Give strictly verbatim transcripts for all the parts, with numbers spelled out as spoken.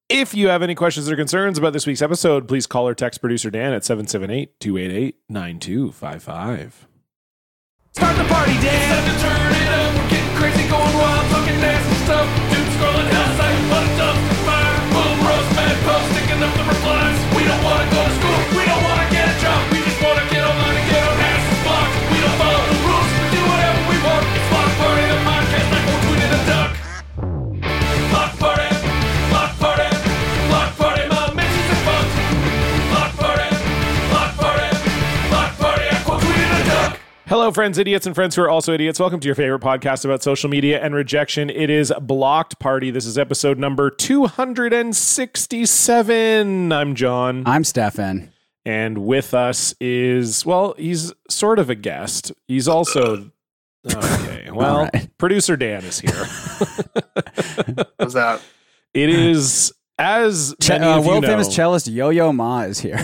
If you have any questions or concerns about this week's episode, please call or text producer Dan at seven seven eight, two eight eight, nine two five five. Start the party, Dan! It's time to turn it up. We're getting crazy, going wild, talking nasty stuff. Doom scrolling hell sites, what a dumpster fire. Boom, roast, bad post, sticking up the replies. We don't want to go to school, we don't want to get a job. We just want to get online and get our asses blocked. We don't follow the rules, we do whatever we want. It's Block Party, the podcast, like we're tweeting a duck. Block Party, Block Party, Block Party, my missions are fun. Block Party, Block Party, Block Party, I quote tweeting a duck. Hello, friends, idiots, and friends who are also idiots. Welcome to your favorite podcast about social media and rejection. It is Blocked Party. This is episode number two hundred sixty-seven. I'm John. I'm Stefan. And with us is, well, he's sort of a guest. He's also, okay, well, right. Producer Dan is here. What's that? It is, as Ch- many uh, of you world know, famous cellist Yo-Yo Ma is here.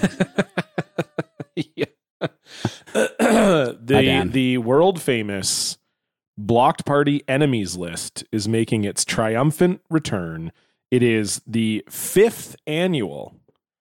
yeah. the the world famous Blocked Party enemies list is making its triumphant return. It is the fifth annual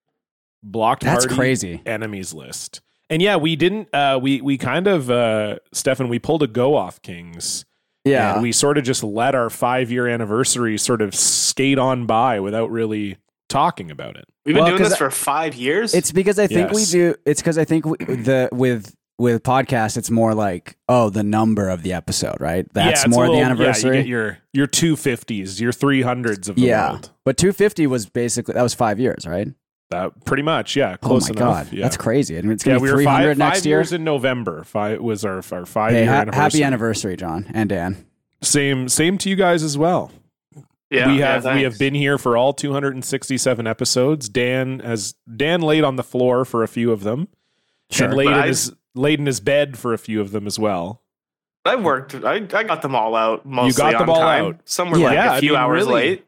Blocked That's Party crazy. enemies list. And yeah, we didn't uh we we kind of uh Stefan, we pulled a go off Kings. Yeah. And we sort of just let our five year anniversary sort of skate on by without really talking about it. We've been Well, doing this 'cause for five years. It's because I think Yes. we do. It's because I think we, the with with podcasts, it's more like oh, the number of the episode, right? That's Yeah, it's more a the little- anniversary. Yeah, you get your your two fifties, your three hundreds of the yeah, world. but two fifty was basically that was five years, right? That pretty much, yeah, close oh my enough. god, Yeah. that's crazy. I mean, it's Yeah, gonna we be were three five, hundred next five year. years in November. Five was our our five Hey, year ha- anniversary. happy anniversary, John and Dan. Same same to you guys as well. yeah, we yeah, have we thanks. have been here for all two hundred sixty-seven episodes. Dan has Dan laid on the floor for a few of them, Sure. and laid But in I- his laid in his bed for a few of them as well. I worked. I, I got them all out. Mostly got them on all time. out. Some were Yeah. like Yeah, a I few mean, hours really. late.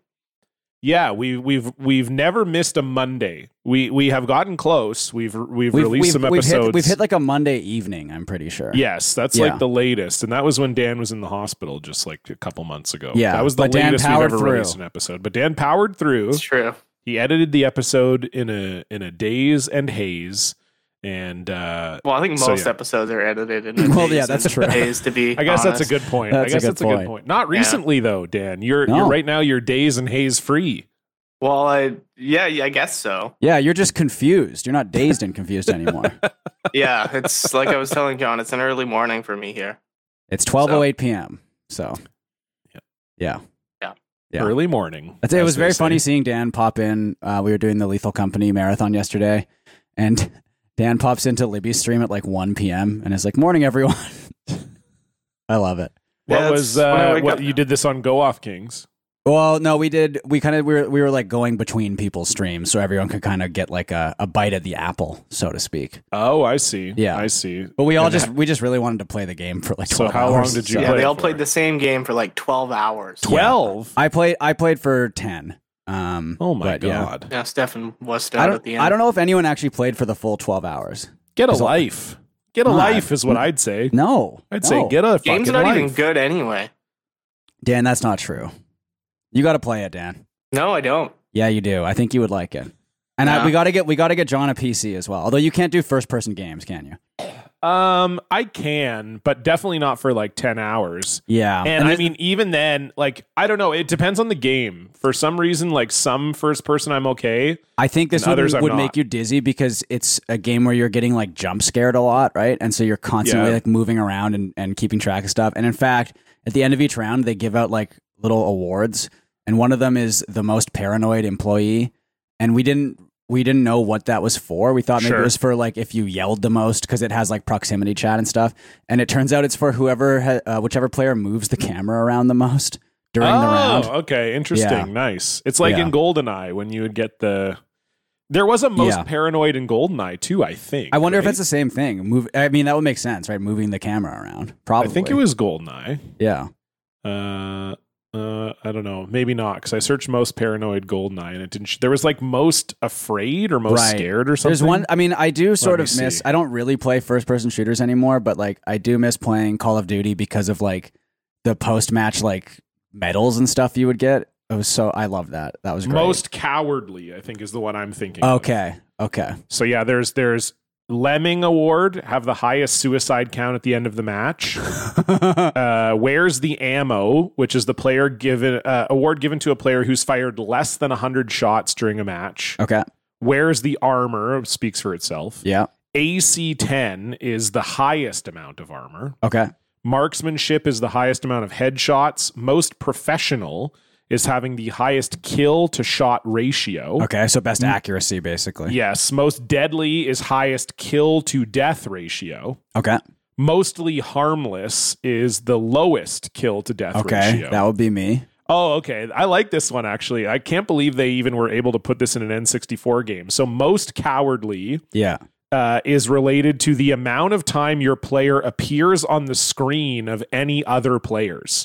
Yeah, we we've we've never missed a Monday. We we have gotten close. We've we've, We've, released we've, some we've episodes. hit we've hit like a Monday evening. I'm pretty sure. Yes, that's Yeah. like the latest, and that was when Dan was in the hospital just like a couple months ago. Yeah, that was the but Dan latest we've powered ever through. released an episode. But Dan powered through. It's true. He edited the episode in a in a daze and haze, and uh, Well, I think So, most yeah. episodes are edited in. Well, days yeah, that's and true. Days to be. I guess that's a honest. good point. That's I a guess good that's a good point. point. Not Yeah. recently though, Dan. You're No. you're right now. You're daze and haze free. Well, I yeah, yeah, I guess so. Yeah, you're just confused. You're not dazed and confused anymore. Yeah, it's like I was telling John. It's an early morning for me here. It's twelve oh eight p.m. So, Yeah. yeah, Yeah. Yeah. Early morning. That's it. It as was they very say. funny seeing Dan pop in. Uh, we were doing the Lethal Company marathon yesterday, and Dan pops into Libby's stream at like one p.m. and is like, "Morning, everyone." I love it. What Yeah, was that's when I uh, wake what up you now. did this on Go Off Kings? Well, no, we did. We kind of we were we were like going between people's streams, so everyone could kind of get like a, a bite at the apple, so to speak. Oh, I see. Yeah. I see. But we all And just ha- we just really wanted to play the game for like So twelve how long hours, did you so- Yeah, play they all for? played the same game for like twelve hours. twelve. I played I played for ten. Um, Oh my but yeah. god. Yeah, Stefan was I out at the don't end. I don't know if anyone actually played for the full twelve hours. Get a Is it- life. Get a No, life I- is what I'd say. No, I'd no. say get a Game's fucking not life. even good anyway. Dan, that's not true. You got to play it, Dan. No, I don't. Yeah, you do. I think you would like it. And I, Yeah. we got to get we got to get John a P C as well. Although you can't do first person games, can you? Um, I can, but definitely not for like ten hours. Yeah. And, I there's- mean, even then, like, I don't know. It depends on the game. For some reason, like some first person, I'm okay. I think this and would, others I'm would not. make you dizzy because it's a game where you're getting like jump scared a lot, right? And so you're constantly Yeah. like moving around and, and keeping track of stuff. And in fact, at the end of each round, they give out like little awards, and one of them is the most paranoid employee. And we didn't we didn't know what that was for. We thought maybe Sure. it was for like if you yelled the most because it has like proximity chat and stuff. And it turns out it's for whoever ha- uh, whichever player moves the camera around the most during oh, the round. okay. Interesting. Yeah. Nice. It's like Yeah. in GoldenEye when you would get the. There was a most Yeah. paranoid in GoldenEye too, I think. I wonder if right? it's the same thing. Move. I mean, that would make sense, right? Moving the camera around. Probably. I think it was GoldenEye. Yeah. Uh, uh, I don't know. Maybe not because I searched most paranoid GoldenEye and it didn't. Sh- there was like most afraid or most Right. scared or something. There's one. I mean, I do sort me of miss. see. I don't really play first person shooters anymore, but like I do miss playing Call of Duty because of like the post match like medals and stuff you would get. it was so I love that. That was great. Most cowardly, I think, is the one I'm thinking. of. Okay. Okay. So yeah, there's there's Lemming Award, have the highest suicide count at the end of the match. uh, Where's the Ammo, which is the player given uh, award given to a player who's fired less than one hundred shots during a match. Okay. Where's the Armor, speaks for itself. Yeah. A C ten is the highest amount of armor. Okay. Marksmanship is the highest amount of headshots. Most Professional is having the highest kill to shot ratio. Okay. So best accuracy, basically. Yes. Most Deadly is highest kill to death ratio. Okay. Mostly Harmless is the lowest kill to death Okay. ratio. That would be me. Oh, okay. I like this one, actually. I can't believe they even were able to put this in an N sixty-four game. So most Cowardly Yeah. uh, is related to the amount of time your player appears on the screen of any other players.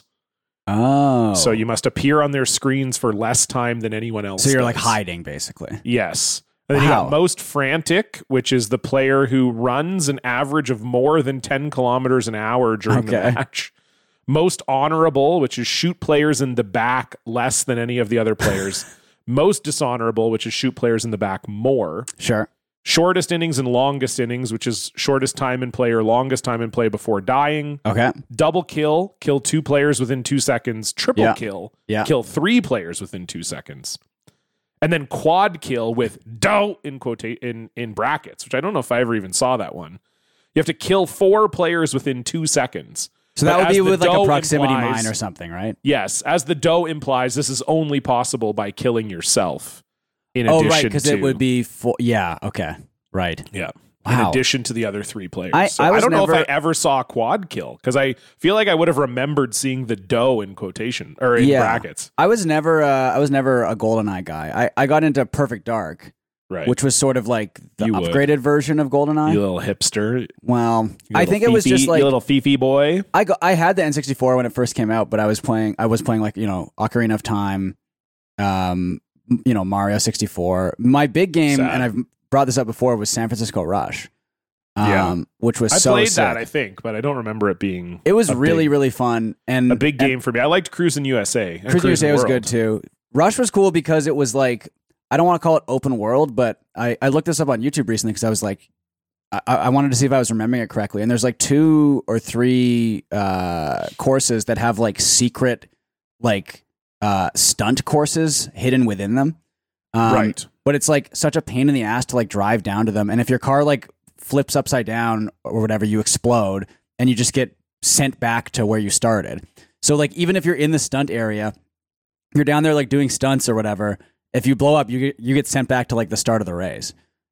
Oh. So you must appear on their screens for less time than anyone else. So you're does. like hiding, basically. Yes. And then you Wow. got most frantic, which is the player who runs an average of more than ten kilometers an hour during the Okay. match. Most honorable, which is shoot players in the back less than any of the other players. Most dishonorable, which is shoot players in the back more. Sure. Shortest innings and longest innings, which is shortest time in play or longest time in play before dying. Okay. Double kill, kill two players within two seconds. Triple Yeah. kill, Yeah. kill three players within two seconds. And then quad kill with "do" in quote in in brackets, which I don't know if I ever even saw that one. You have to kill four players within two seconds. So that But would as be the with like a "do" proximity implies- mine or something, right? Yes, as the "do" implies, this is only possible by killing yourself. In Oh, addition right, because to it would be for yeah. Okay, right. yeah. Wow. In addition to the other three players. I- So I I, was don't know if never- I ever saw a quad kill because I feel like I would have remembered seeing the "do" in quotation or in Yeah. brackets. I was never uh, I was never a GoldenEye guy. I, I got into Perfect Dark, Right. which was sort of like the You would. upgraded version of GoldenEye. You little hipster. well, You I little think it was fifi- just like you little fifi boy. I go, I had the N sixty-four when it first came out, but I was playing I was playing like, you know, Ocarina of Time, um, you know, Mario sixty-four. My big game, Sad. and I've brought this up before, was San Francisco Rush. Um, Yeah. which was I so played sick. that, I think, but I don't remember it being. It was a really, big, really fun and a big and game for me. I liked Cruisin' U S A. and Cruising U S A was World. good too. Rush was cool because it was like, I don't want to call it open world, but I, I looked this up on YouTube recently because I was like, I, I wanted to see if I was remembering it correctly. And there's like two or three uh, courses that have like secret, like uh, stunt courses hidden within them. Um, Right. But it's like such a pain in the ass to like drive down to them. And if your car like flips upside down or whatever, you explode and you just get sent back to where you started. So like even if you're in the stunt area, you're down there like doing stunts or whatever. If you blow up, you get, you get sent back to like the start of the race.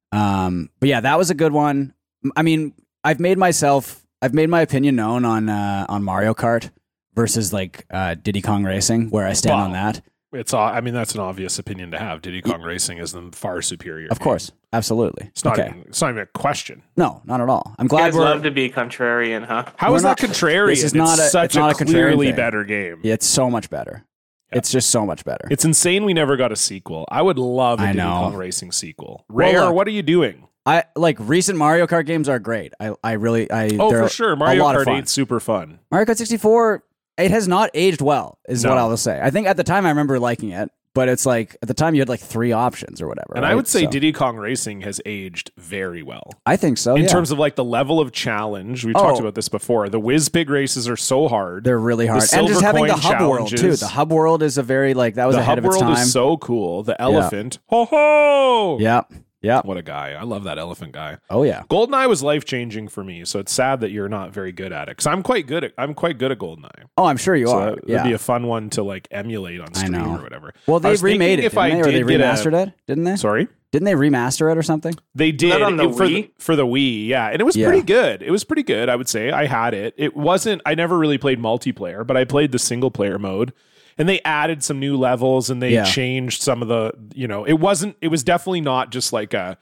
Um, but yeah, that was a good one. I mean, I've made myself, I've made my opinion known on uh, on Mario Kart versus like uh, Diddy Kong Racing, where I stand Wow. on that. It's. all- I mean, that's an obvious opinion to have. Diddy Kong Racing is the far superior. Of game. course, absolutely. It's not. okay, Even, it's not even a question. no, not at all. I'm You glad guys we're. love to be contrarian, huh? How We're is not- that contrarian? this is not it's a- such it's not a contrarian clearly thing. better game. It's so much better. Yeah. It's just so much better. It's insane we never got a sequel. I would love a I Diddy know. Kong Racing sequel. Well, Rare, look, what are you doing? I like recent Mario Kart games are great. I I really I Oh, they're for sure. a Mario lot of Kart fun. eight's super fun. Mario Kart sixty-four, it has not aged well, is No. what I will say. I think at the time I remember liking it, but it's like at the time you had like three options or whatever. And I right? would say So, Diddy Kong Racing has aged very well. I think so. In yeah. terms of like the level of challenge, we Oh. talked about this before. The Whiz Pig races are so hard. they're really hard, and silver just having the coin hub world too. challenges. The hub world is a very like that was the ahead hub of its world time. is so cool. The elephant. Ho ho! yeah, yeah. What a guy. I love that elephant guy. Oh yeah. GoldenEye was life changing for me, so it's sad that you're not very good at it. Because I'm quite good at I'm quite good at GoldenEye. Oh, I'm sure you So are. that, yeah. that'd be a fun one to like emulate on I stream know. or whatever. well, I they was thinking remade it, if didn't I they? Or they did get a- remastered it, didn't they? Sorry? Didn't they remaster it or something? They did that on the it- for, Wii? for the Wii, yeah, and it was Yeah. pretty good. It was pretty good, I would say. I had it. It wasn't. I never really played multiplayer, but I played the single player mode, and they added some new levels and they Yeah. changed some of the. You know, it wasn't. It was definitely not just like a.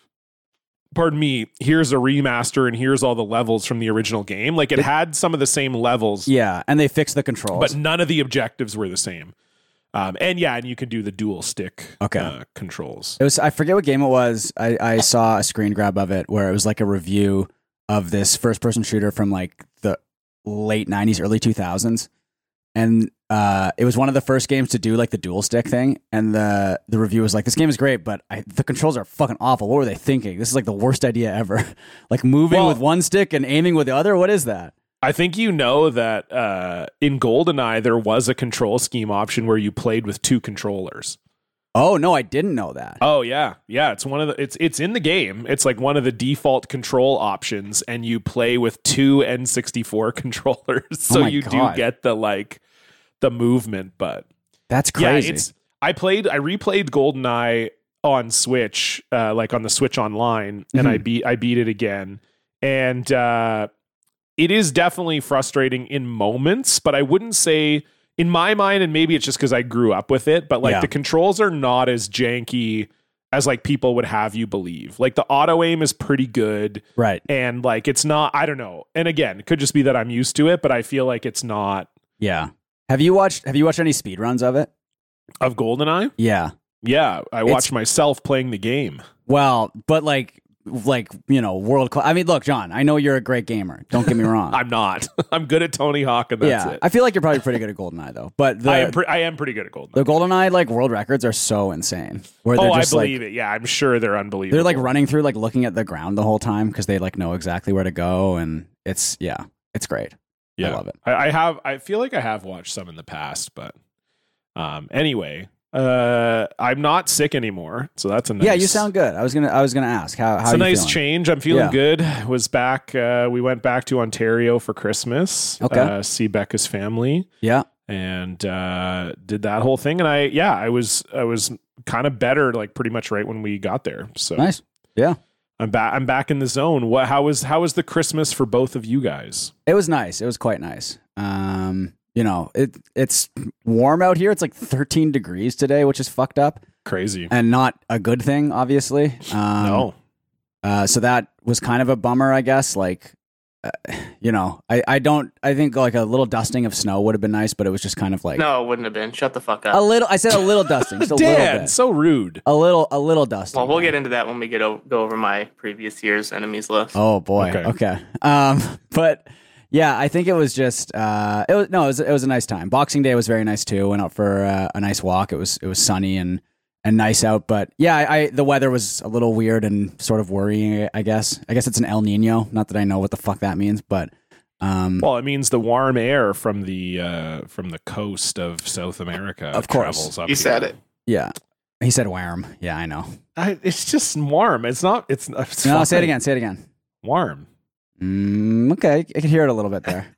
Pardon me. Here's a remaster, and here's all the levels from the original game. Like it had some of the same levels, Yeah, and they fixed the controls. but none of the objectives were the same. Um, and yeah, and you can do the dual stick Okay. uh, controls. It was I forget what game it was. I, I saw a screen grab of it where it was like a review of this first person shooter from like the late nineties, early two thousands. and uh, it was one of the first games to do like the dual stick thing. And the the review was like, "This game is great, but I, the controls are fucking awful. What were they thinking? This is like the worst idea ever. Like moving Well- with one stick and aiming with the other. What is that?" I think you know that uh, in GoldenEye there was a control scheme option where you played with two controllers. Oh no, I didn't know that. Oh yeah, yeah. It's one of the. It's it's in the game. It's like one of the default control options, and you play with two N sixty-four controllers, so my you God. do get the like the movement. But That's crazy. yeah, it's. I played. I replayed GoldenEye on Switch, uh, like on the Switch Online, and I Mhm. beat. I beat it again, and uh, it is definitely frustrating in moments. But I wouldn't say. In my mind, and maybe it's just because I grew up with it, but like Yeah. the controls are not as janky as like people would have you believe. Like the auto aim is pretty good, right. and like it's not. I don't know. And again, it could just be that I'm used to it, but I feel like it's not Yeah. Have you watched Have you watched any speedruns of it? of GoldenEye. Yeah. Yeah, I It's- watched myself playing the game. Well, but like like you know world class. I mean, look, John. I know you're a great gamer. Don't get me wrong. I'm not. I'm good at Tony Hawk, and that's yeah. it. I feel like you're probably pretty good at GoldenEye though. But the I am. Pre- I am pretty good at GoldenEye. the GoldenEye like world records are so insane. Where they're Oh, I just like believe it. Yeah, I'm sure they're unbelievable. they're like running through like looking at the ground the whole time because they like know exactly where to go, and it's yeah, it's great. Yeah. I love it. I, I have. I feel like I have watched some in the past, but um. Anyway, uh, I'm not sick anymore, so that's a nice. Yeah, you sound good. I was gonna I was gonna ask how how It's a you nice feeling? change. I'm feeling Yeah. good. Was back. Uh, we went back to Ontario for Christmas. Okay. Uh, see Becca's family, Yeah. and uh, did that whole thing. And I, yeah, I was, I was kind of better, like pretty much right when we got there. So Nice. Yeah. I'm back. I'm back in the zone. What? How was? How was the Christmas for both of you guys? It was nice. It was quite nice. Um, you know, it it's warm out here. It's like thirteen degrees today, which is fucked up Crazy. and not a good thing, obviously. Um, no. Uh, so that was kind of a bummer, I guess. Like, uh, you know, I, I don't, I think like a little dusting of snow would have been nice, but it was just kind of like No, it wouldn't have been. Shut the fuck a up. little, I said a little dusting, just a little Dan, bit. so rude. A little, a little dusting. Well, we'll get into that when we get o- go over my previous year's enemies list. Oh boy. Okay. Okay. Um, but yeah, I think it was just, uh, it was, no, it was, it was a nice time. Boxing Day was very nice too. Went out for uh, a nice walk. It was, it was sunny and, and nice out. But yeah, I, I, the weather was a little weird and sort of worrying, I guess. I guess it's an El Nino. Not that I know what the fuck that means, but, um, Well, it means the warm air from the uh, from the coast of South America. Of course. travels up You said here. it. yeah. He said warm. Yeah, I know. I, it's just warm. It's not. It's, it's No, fine. say it again. Say it again. Warm. Mm, okay. I can hear it a little bit there.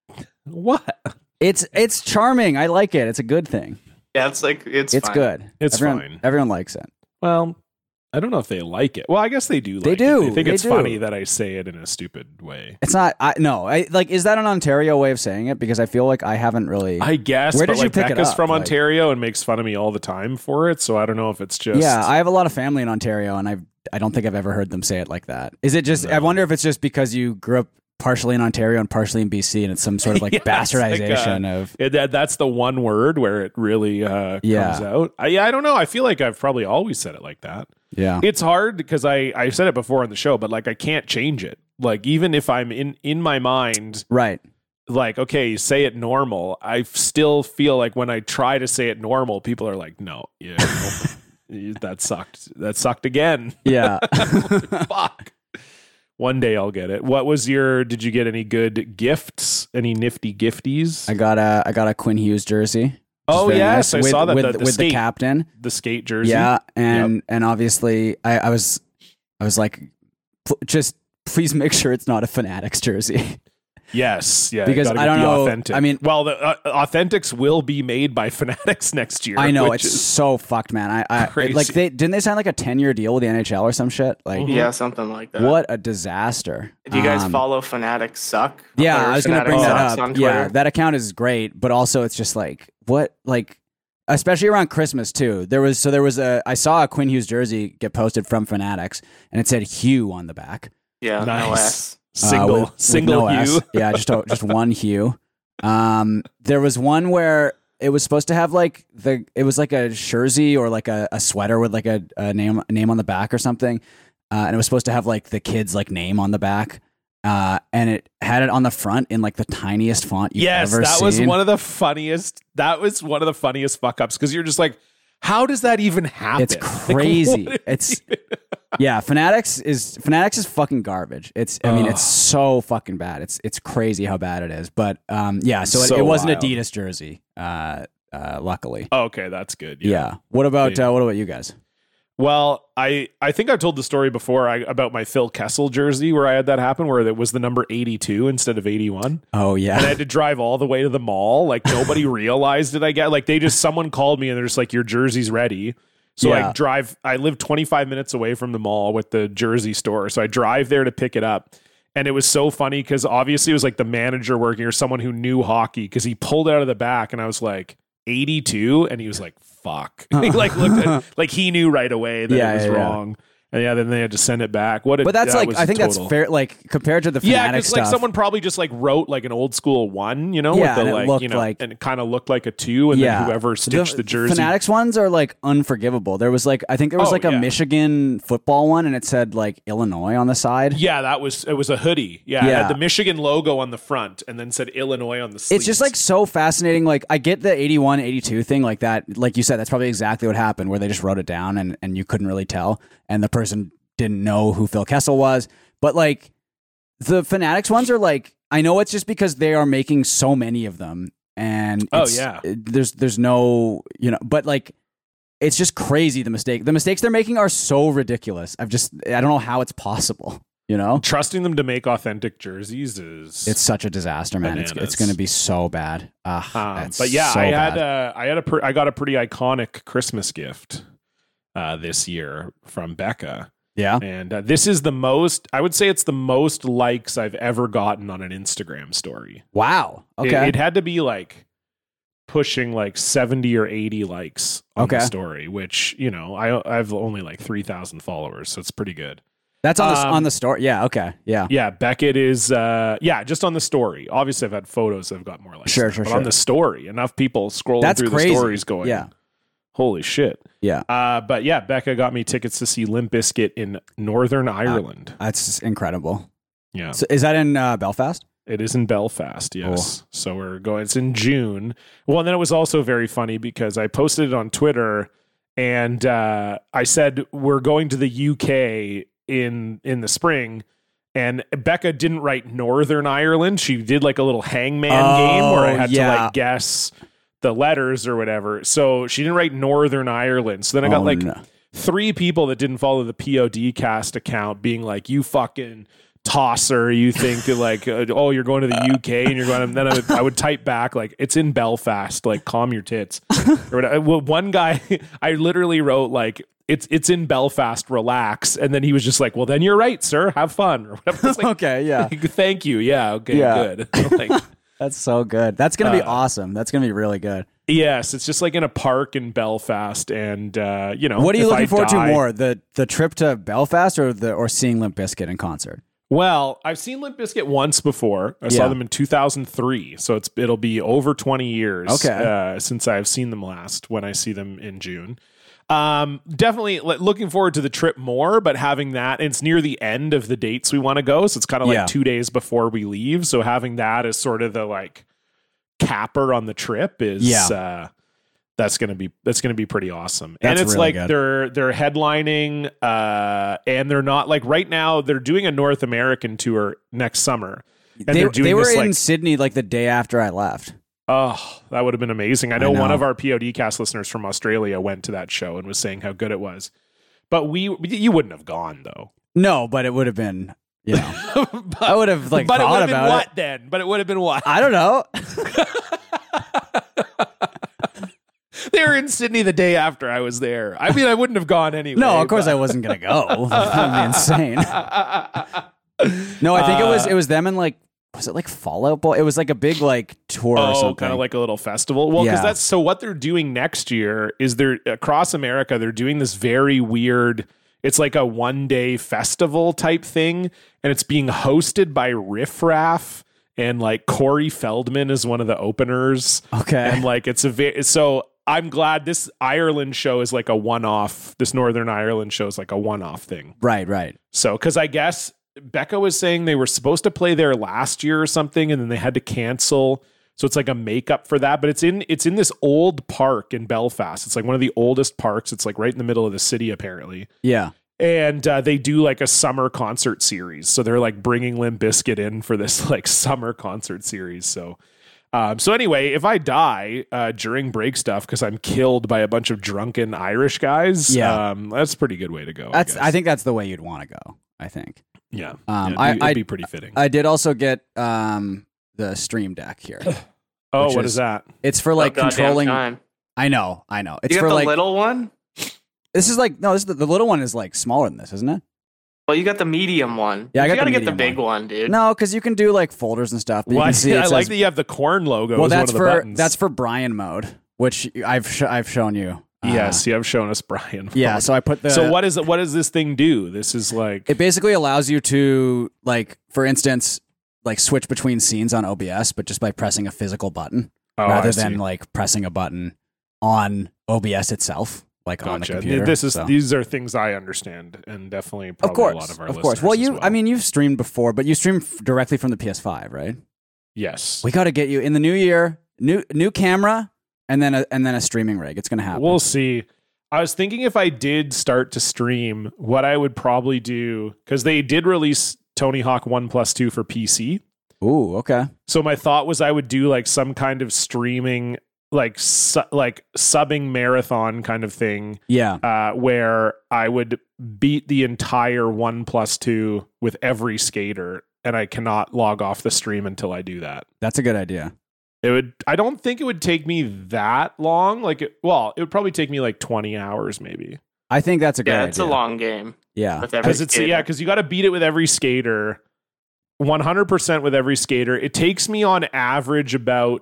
What? It's, it's charming. I like it. It's a good thing. Yeah, it's like it's It's fine. good. It's everyone, fine. Everyone likes it. Well, I don't know if they like it. Well, I guess they do. Like They it. do. They think They it's do. funny that I say it in a stupid way. It's not. I no. I like. Is that an Ontario way of saying it? Because I feel like I haven't really. I guess. Where but did you like pick it Becca's up? from Like- Ontario and makes fun of me all the time for it. So I don't know if it's just. yeah, I have a lot of family in Ontario, and I I don't think I've ever heard them say it like that. Is it just? I No. wonder if it's just because you grew up partially in Ontario and partially in B C, and it's some sort of like Yeah, it's like, bastardization uh, of. It, that, that's the one word where it really uh, Yeah. comes out. I, yeah, I don't know. I feel like I've probably always said it like that. Yeah. It's hard because I I said it before on the show, but like I can't change it. Like even if I'm in in my mind, Right. like okay, say it normal. I still feel like when I try to say it normal, people are like, no, yeah, nope. that sucked. That sucked again. Yeah. Fuck. One day I'll get it. What was your? Did you get any good gifts? Any nifty gifties? I got a I got a Quinn Hughes jersey. which is Oh, very yes, I with, saw that, with, the- the with the skate captain. the skate jersey. Yeah, and and obviously I, I was I was like, pl- just please make sure it's not a Fanatics jersey. Yes. Yeah. Because gotta I get don't the know- Authentic. I mean- well, the uh, Authentics will be made by Fanatics next year. I know which it's is- so fucked, man. I, I Crazy. like they didn't they sign like a ten year deal with the N H L or some shit. Like Mhm. Yeah, something like that. what a disaster. Do you guys Um, follow Fanatics Suck? Yeah, Or I was gonna Fanatics bring Sucks that on up. Twitter? Yeah, that account is great, but also it's just like what like. Especially around Christmas too. There was so there was a I saw a Quinn Hughes jersey get posted from Fanatics and it said Hugh on the back. Yeah, Nice. no S. single uh, with- with single no S. hue. Yeah, just a, just one hue. Um, there was one where it was supposed to have like the it was like a jersey or like a, a sweater with like a, a name a name on the back or something, uh, and it was supposed to have like the kid's like name on the back. uh, and it had it on the front in like the tiniest font you've yes, ever that seen. was one of the funniest. That was one of the funniest fuck ups because you're just like, how does that even happen? It's crazy. Like, it's yeah. Fanatics is Fanatics is fucking garbage. It's I mean Ugh. it's so fucking bad. It's it's crazy how bad it is. But um yeah. So, So it, it was an wild. Adidas jersey. Uh, uh luckily. okay, that's good. Yeah. Yeah. What about Yeah. uh, what about you guys? Well, I I think I've told the story before I, about my Phil Kessel jersey where I had that happen where it was the number eighty-two instead of eighty-one. Oh yeah. And I had to drive all the way to the mall. Like nobody realized it. I get like they just someone called me and they're just like, your jersey's ready. So Yeah. I drive. I live twenty-five minutes away from the mall with the jersey store. So I drive there to pick it up. And it was so funny because obviously it was like the manager working or someone who knew hockey because he pulled out of the back and I was like eighty-two and he was like, fuck. He like looked at like he knew right away that Yeah, it was yeah, yeah. wrong. And yeah, then they had to send it back. What? A, But that's that like was I think total. that's fair. Like compared to the Yeah, Fanatic because like stuff. someone probably just like wrote like an old school one, you know, Yeah, with the and it like looked you know, like- and it kind of looked like a two, and yeah, then whoever stitched the, jersey. Fanatics ones are like unforgivable. There was like I think there was Oh, like a yeah. Michigan football one, and it said like Illinois on the side. Yeah, that was it was a hoodie. Yeah, it Yeah. had the Michigan logo on the front, and then said Illinois on the sleeves. It's just like so fascinating. Like I get the eighty-one, eighty-two thing like that. Like you said, that's probably exactly what happened where they just wrote it down and, and you couldn't really tell. And the person didn't know who Phil Kessel was. But like the Fanatics ones are like, I know it's just because they are making so many of them. And Oh, it's- yeah. it- there's, there's no, you know, but like, it's just crazy. The mistake, the mistakes they're making are so ridiculous. I've just, I don't know how it's possible, you know? trusting them to make authentic jerseys is It's such a disaster, man. It's, Bananas. it's going to be so bad. Uh, Um, but yeah, I had uh, I had a pre- I got a pretty iconic Christmas gift uh, this year from Becca, yeah. and uh, this is the most I would say it's the most likes I've ever gotten on an Instagram story. Wow. It- Okay. it, had to be like pushing like seventy or eighty likes on Okay. the story, which you know I I have only like three thousand followers, so it's pretty good. That's on the um, on the story. Yeah. Okay. Yeah. Yeah, Beckett is, uh, yeah, just on the story. Obviously, I've had photos that have got more likes. Sure, than that, sure, but sure. on the story, enough people scrolling That's through crazy. the stories going, Yeah. holy shit. Yeah. Uh, but yeah, Becca got me tickets to see Limp Bizkit in Northern Ireland. That's incredible. yeah, So is that in uh, Belfast? it is in Belfast. Yes, so we're going. It's in June. Well, and then it was also very funny because I posted it on Twitter, and uh, I said we're going to the U K in in the spring. And Becca didn't write Northern Ireland. She did like a little hangman Oh, game where I had to yeah. like guess the letters or whatever. So she didn't write Northern Ireland. So then I got Oh, like no. three people that didn't follow the P O D cast account being like, you fucking tosser. You think like, uh, oh, you're going to the U K and you're going to, then I would, I would type back like, it's in Belfast, like calm your tits. Or whatever. Well, one guy, I literally wrote like, it's it's in Belfast, relax. And then he was just like, well, then you're right, sir. Have fun. Or whatever. It's like, Okay. Yeah. thank you. Yeah. Okay. Yeah. Good. Like, That's so good. That's gonna be Uh, awesome. That's gonna be really good. yes, it's just like in a park in Belfast, and uh, you know, What are you if looking I forward die- to more? The the trip to Belfast or the or seeing Limp Bizkit in concert? Well, I've seen Limp Bizkit once before. I Yeah. saw them in two thousand three, so it's it'll be over twenty years Okay. uh, since I've seen them last. When I see them in June. Um, definitely like, looking forward to the trip more, but having that, and it's near the end of the dates we want to go. So it's kind of like Yeah. two days before we leave. So having that as sort of the like capper on the trip is, Yeah. uh, that's going to be, that's going to be pretty awesome. That's and it's really like good. they're, they're headlining, uh, and they're not like right now they're doing a North American tour next summer. And They, they're doing they were this in like, Sydney like the day after I left. oh, that would have been amazing. I know, know. one of our P O D cast listeners from Australia went to that show and was saying how good it was. But we, you wouldn't have gone though. No, but it would have been, you know, but, I would have like but it would thought have been about what it. then? But it would have been what? I don't know. They were in Sydney the day after I was there. I mean, I wouldn't have gone anyway. No, of course but- I wasn't gonna go. That'd be insane. No, I think it was Uh, it was them and like was it like Fallout Boy? It was like a big like tour or Oh, something. kind of like a little festival. Well, because Yeah. that's so. What they're doing next year is they're across America. They're doing this very weird. It's like a one day festival type thing, and it's being hosted by Riff Raff, and like Corey Feldman is one of the openers. Okay. And like it's a ve- so. I'm glad this Ireland show is like a one off. This Northern Ireland show is like a one off thing. Right, right. So, because I guess Becca was saying they were supposed to play there last year or something, and then they had to cancel. So it's like a makeup for that, but it's in it's in this old park in Belfast. It's like one of the oldest parks. It's like right in the middle of the city, apparently. Yeah. And uh, they do like a summer concert series. So they're like bringing Limp Bizkit in for this like summer concert series. So, um, so anyway, if I die uh, during break stuff because I'm killed by a bunch of drunken Irish guys, yeah, um, that's a pretty good way to go. That's I, I think that's the way you'd want to go. I think. Yeah, um, yeah, it'd, be, I, it'd be pretty fitting. I did also get um the Stream Deck here. Oh, what is, is that? It's for like oh, controlling. time. I know, I know. It's you got for the like little one. This is like no, this is the, the little one is like smaller than this, isn't it? Well, you got the medium one. Yeah, I you got gotta the get the medium big one, dude. No, because you can do like folders and stuff. But you Well, can see it I says, like that you have the corn logo. Well, as that's one of the for buttons. that's for Brian mode, which I've sh- I've shown you. Uh, yes, you have shown us Brian. Yeah, mode. so I put the. So what is it? What does this thing do? This is like It basically allows you to like, for instance, like switch between scenes on O B S, but just by pressing a physical button oh, rather I than see. like pressing a button on O B S itself, like on the Gotcha. computer. This is so. these are things I understand, and definitely Of probably course, a lot of our of listeners course. Well, as you, well. I mean, you've streamed before, but you stream f- directly from the P S five, right? yes, We got to get you in the new year, new new camera, and then a, and then a streaming rig. It's gonna happen. we'll see. I was thinking if I did start to stream, what I would probably do because they did release Tony Hawk One Plus Two for P C. Ooh, okay. So my thought was I would do like some kind of streaming, like su- like subbing marathon kind of thing. Yeah. Uh, where I would beat the entire one plus two with every skater, and I cannot log off the stream until I do that. That's a good idea. It would. I don't think it would take me that long. Like, it, well, it would probably take me like twenty hours, maybe. I think that's a good Yeah, idea. it's a long game. Yeah. With every Because it's skater. yeah, because you got to beat it with every skater, one hundred percent with every skater. It takes me on average about.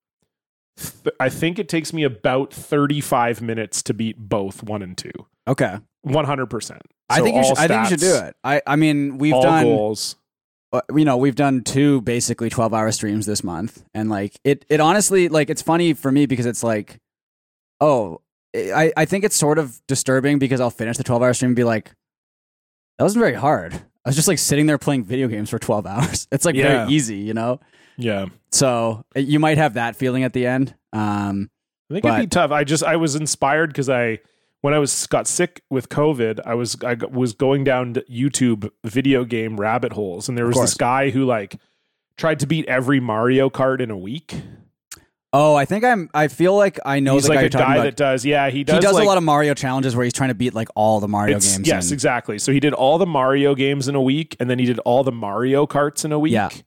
Th- I think it takes me about thirty-five minutes to beat both one and two. Okay. one hundred percent. I think you should. I think you should do it. I. I mean, we've all done. goals. uh, You know, we've done two basically twelve hour streams this month, and like it. It honestly, like, it's funny for me because it's like, oh, I. I think it's sort of disturbing because I'll finish the twelve hour stream and be like, that wasn't very hard. I was just like sitting there playing video games for twelve hours. It's like Yeah. very easy, you know. Yeah. So uh, you might have that feeling at the end. Um, I think But- it'd be tough. I just I was inspired because I when I was got sick with COVID, I was I g- was going down to YouTube video game rabbit holes, and there was course. this guy who like tried to beat every Mario Kart in a week. oh, I think I'm. I feel like I know He's the like guy a you're talking guy about. that does yeah he does he does like, a lot of Mario challenges where he's trying to beat like all the Mario it's- games. yes and- exactly. So he did all the Mario games in a week, and then he did all the Mario Karts in a week. Yeah.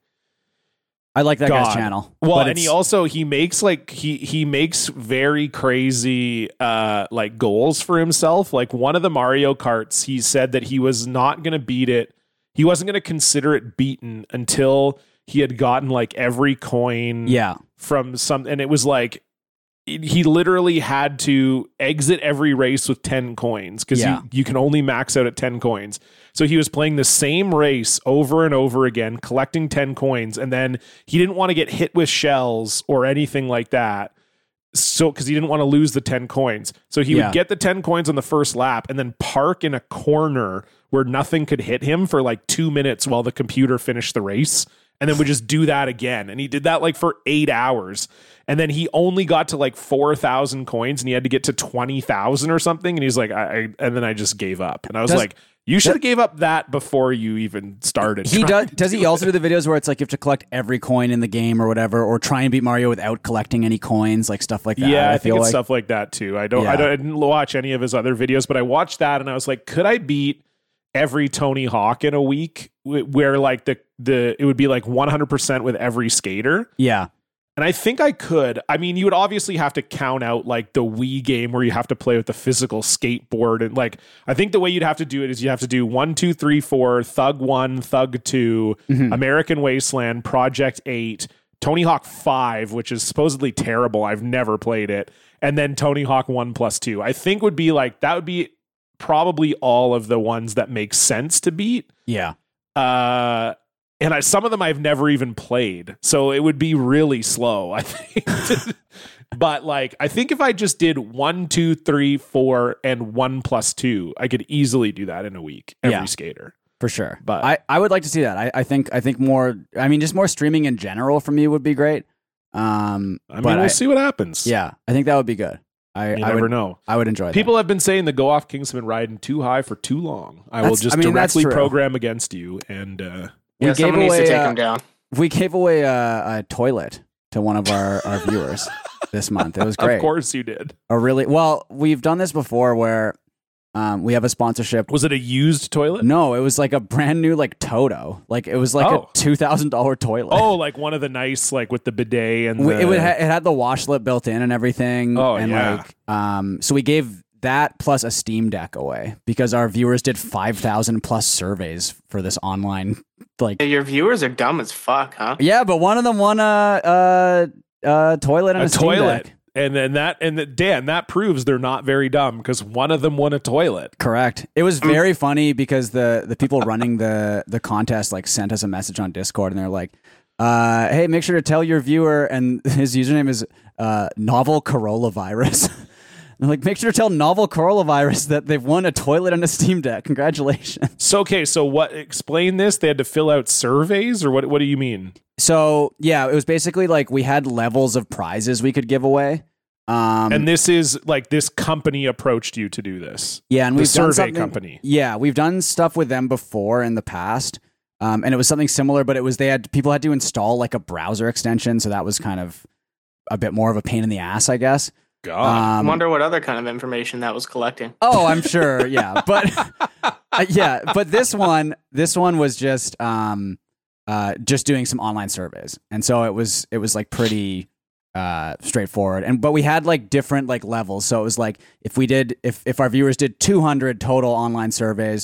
I like that God. guy's channel. Well, but and he it's- also he makes like he he makes very crazy uh like goals for himself. Like one of the Mario Karts, he said that he was not going to beat it. He wasn't going to consider it beaten until he had gotten like every coin yeah. from some, and it was like he literally had to exit every race with ten coins because Yeah. you, you can only max out at ten coins. So he was playing the same race over and over again, collecting ten coins. And then he didn't want to get hit with shells or anything like that. So, because he didn't want to lose the ten coins. So he Yeah. would get the ten coins on the first lap and then park in a corner where nothing could hit him for like two minutes while the computer finished the race. And then would just do that again. And he did that like for eight hours. And then he only got to like four thousand coins and he had to get to twenty thousand or something. And he's like, I, I, and then I just gave up. And I was Does- like, you should have gave up that before you even started. He trying does. to Does he do also it. do the videos where it's like you have to collect every coin in the game or whatever, or try and beat Mario without collecting any coins, like stuff like that? Yeah, I, I, think feel it's like. stuff like that too. I don't, Yeah. I don't, I didn't watch any of his other videos, but I watched that and I was like, could I beat every Tony Hawk in a week wh- where like the, the, it would be like one hundred percent with every skater? Yeah. And I think I could. I mean, you would obviously have to count out like the Wii game where you have to play with the physical skateboard. And like, I think the way you'd have to do it is you have to do one, two, three, four, Thug one, Thug two, Mhm. American Wasteland, Project eight, Tony Hawk five, which is supposedly terrible. I've never played it. And then Tony Hawk one plus two. I think would be like, that would be probably all of the ones that make sense to beat. Yeah. Uh, and I, some of them I've never even played, so it would be really slow, I think. But like, I think if I just did one, two, three, four, and one plus two, I could easily do that in a week. Every Yeah. skater. For sure. But- I, I would like to see that. I, I think I think more I mean just more streaming in general for me would be great. Um I mean, but we'll I, see what happens. yeah, I think that would be good. I, You I never would know. I would enjoy People have been saying the Go Off Kings have been riding too high for too long. I will That's- just I mean, that's directly true. program against you. And uh, We Yeah, gave someone needs to away, take uh, him down. that. We gave away a, a toilet to one of our, our viewers this month. It was great. of course you did. A really well, we've done this before where um, we have a sponsorship. Was it a used toilet? No, it was like a brand new like Toto. Like it was like Oh. a two thousand dollar toilet. Oh, like one of the nice, like with the bidet and We, the, it would ha- it had the washlet built in and everything. Oh, and yeah. like um, so we gave that plus a Steam Deck away because our viewers did five thousand plus surveys for this online like. Yeah, your viewers are dumb as fuck, huh? Yeah, but one of them won a a, a toilet and a, a Steam toilet. Deck. And then that, and the, Dan, that proves they're not very dumb because one of them won a toilet. Correct. It was very funny because the the people running the the contest like sent us a message on Discord and they're like, uh, "Hey, make sure to tell your viewer," and his username is uh, Novel Coronavirus. They're like, make sure to tell Novel Coronavirus that they've won a toilet and a Steam Deck. Congratulations. So, okay, so what, explain this? They had to fill out surveys or what, what do you mean? So yeah, it was basically like we had levels of prizes we could give away. Um, And this is like this company approached you to do this. yeah, and the we've done survey something- company. Yeah, we've done stuff with them before in the past, um, and it was something similar. But it was they had people had to install like a browser extension, so that was kind of a bit more of a pain in the ass, I guess. God. I Um, wonder what other kind of information that was collecting. oh, I'm sure. Yeah, but uh, yeah, but this one, this one was just um, uh, just doing some online surveys, and so it was it was like pretty uh straightforward. And but we had like different like levels, so it was like if we did if if our viewers did two hundred total online surveys,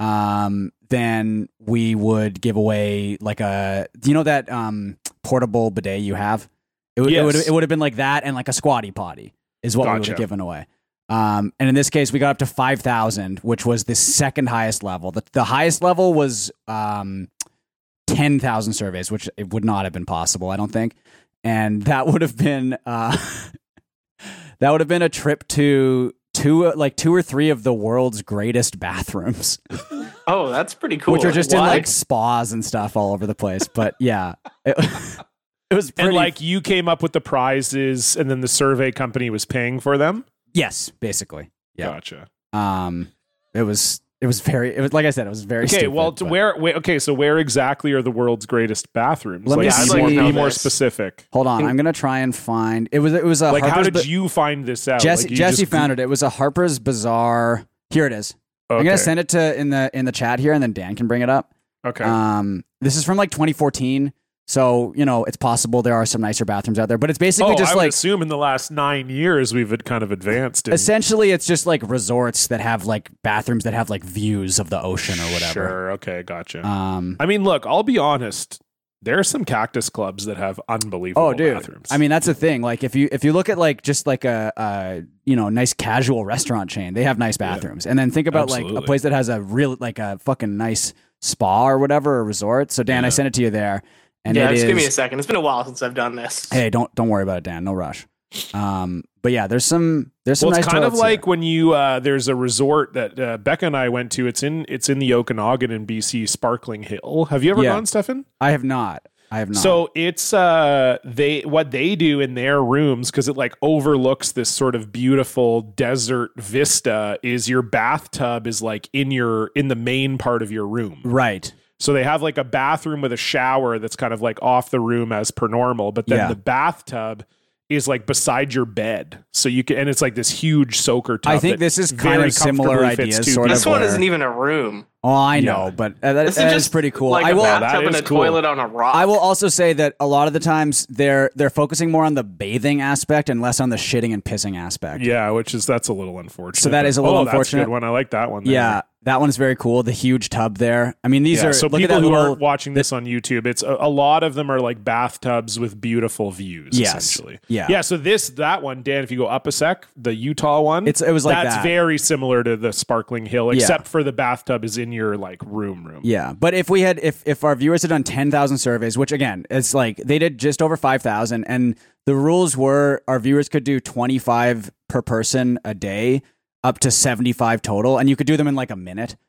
um then we would give away like a you know that um portable bidet you have. It, would it would Yes. it would have been like that and like a squatty potty is what we would Gotcha. have given away. Um, and in this case, we got up to five thousand, which was the second highest level. The, the highest level was um, ten thousand surveys, which it would not have been possible, I don't think. And that would have been uh, that would have been a trip to two, like two or three of the world's greatest bathrooms, Oh, that's pretty cool. which are just in Why? like spas and stuff all over the place. But yeah, it, it was pretty. and like you came up with the prizes and then the survey company was paying for them? yes, basically, yeah. Gotcha. Um, it was it was very it was like I said, it was very Okay, stupid, well, to but- where, where? Okay, so where exactly are the world's greatest bathrooms? Let me like, see. be more, I'd like to be know more this. specific. Hold on, I'm gonna try and find it was it was a Like, how Harper's did Ba- you find this out? Jesse Like, you Jesse just- found it. It was a Harper's Bazaar. Here it is. I'm Okay. gonna send it to in the in the chat here, and then Dan can bring it up. Okay. Um, this is from like twenty fourteen, so you know it's possible there are some nicer bathrooms out there, but it's basically oh, just I would like assume in the last nine years we've had kind of advanced. In, essentially it's just like resorts that have like bathrooms that have like views of the ocean or whatever. Sure. Okay. Gotcha. Um, I mean, look, I'll be honest. There are some cactus clubs that have unbelievable Oh, dude! bathrooms. I mean, that's the thing. Like, if you if you look at like just like a, a you know nice casual restaurant chain, they have nice bathrooms. And then think about like Absolutely. a place that has a real like a fucking nice spa or whatever, a resort. So Dan, I Yeah. sent it to you there, and yeah, it just is. give me a second. It's been a while since I've done this. Hey, don't don't worry about it, Dan. No rush. Um, but yeah, there's some there's some well, nice it's kind of toilets here. like when you uh, there's a resort that uh, Becca and I went to. It's in it's in the Okanagan in B C, Sparkling Hill. Have you ever Yeah. gone, Stefan? I have not. I have not. So it's uh they what they do in their rooms because it like overlooks this sort of beautiful desert vista is your bathtub is like in your in the main part of your room. right. So they have like a bathroom with a shower that's kind of like off the room as per normal, but then Yeah. the bathtub is like beside your bed. So you can and it's like this huge soaker tub. I think that this is kind very of similar comfortably fits ideas, two sort people. This of one where- isn't even a room. Oh, I Yeah. know, but uh, that, This that is is just pretty cool. Like I a will. bathtub That and is a cool. toilet on a rock. I will also say that a lot of the times they're they're focusing more on the bathing aspect and less on the shitting and pissing aspect. Yeah, which is that's a little unfortunate. So that but- is a little oh, That's a unfortunate. good one. I like that one. there. Yeah, that one's very cool. The huge tub there. I mean, these Yeah, are so look people at that who little, aren't watching this on YouTube, it's a, a lot of them are like bathtubs with beautiful views. Yes. Essentially, Yeah. yeah. So this that one, Dan, if you go up a sec, the Utah one, It's- it was like that's that. very similar to the Sparkling Hill, Yeah. except for the bathtub is in your like room room. Yeah, but if we had if if our viewers had done ten thousand surveys, which again, it's like they did just over five thousand, and the rules were our viewers could do twenty five per person a day, up to seventy five total, and you could do them in like a minute.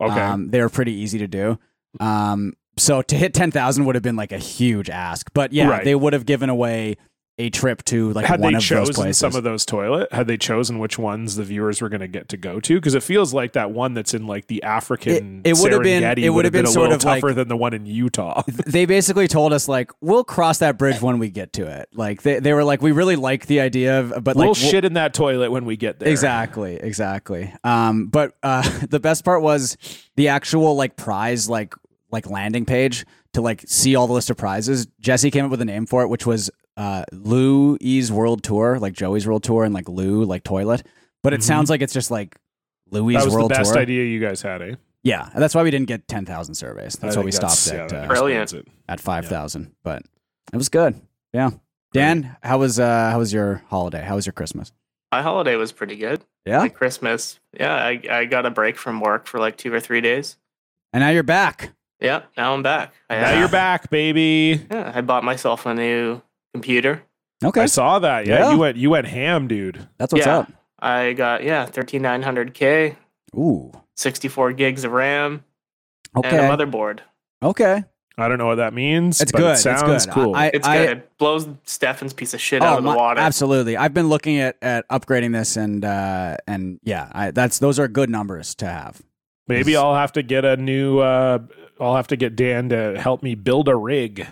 Okay. Um, they were pretty easy to do. Um, so to hit ten thousand would have been like a huge ask. But yeah, Right. they would have given away a trip to like had one they of those chosen places. some of those toilet? Had they chosen which ones the viewers were going to get to go to? Because it feels like that one that's in like the African It- it would have been- Serengeti it would would have have been, been a sort little of like- tougher than the one in Utah. They basically told us like, we'll cross that bridge when we get to it. Like they, they were like, we really like the idea of, but like we'll shit in that toilet when we get there. Exactly, exactly. Um, but uh, the best part was the actual like prize, like like landing page to like see all the list of prizes. Jesse came up with a name for it, which was uh, Lou's World Tour, like Joey's World Tour, and like Lou, like toilet. But it Mhm. sounds like it's just like Louis That was World the best Tour. idea you guys had, eh? Yeah, and that's why we didn't get ten thousand surveys. That's I why we think that's- stopped yeah, at that uh, Brilliant. explains it. at five thousand. But it was good. Yeah. Dan, how was uh how was your holiday? How was your Christmas? My holiday was pretty good. Yeah. Like Christmas. Yeah, I, I got a break from work for like two or three days. And now you're back. Yeah, now I'm back. I, Now you're back, baby. Yeah, I bought myself a new computer. Okay. I saw that. Yeah, Yeah. you went you went ham, dude. That's what's yeah, up. I got, yeah, thirteen nine hundred K, Ooh. sixty-four gigs of RAM, Okay. and a motherboard. Okay. I don't know what that means. It's but good. It It's sounds good. cool. I- It's good. It blows Stefan's piece of shit out of the my- water. absolutely. I've been looking at, at upgrading this, and uh, and yeah, I, that's those are good numbers to have. Maybe I'll have to get a new. Uh, I'll have to get Dan to help me build a rig.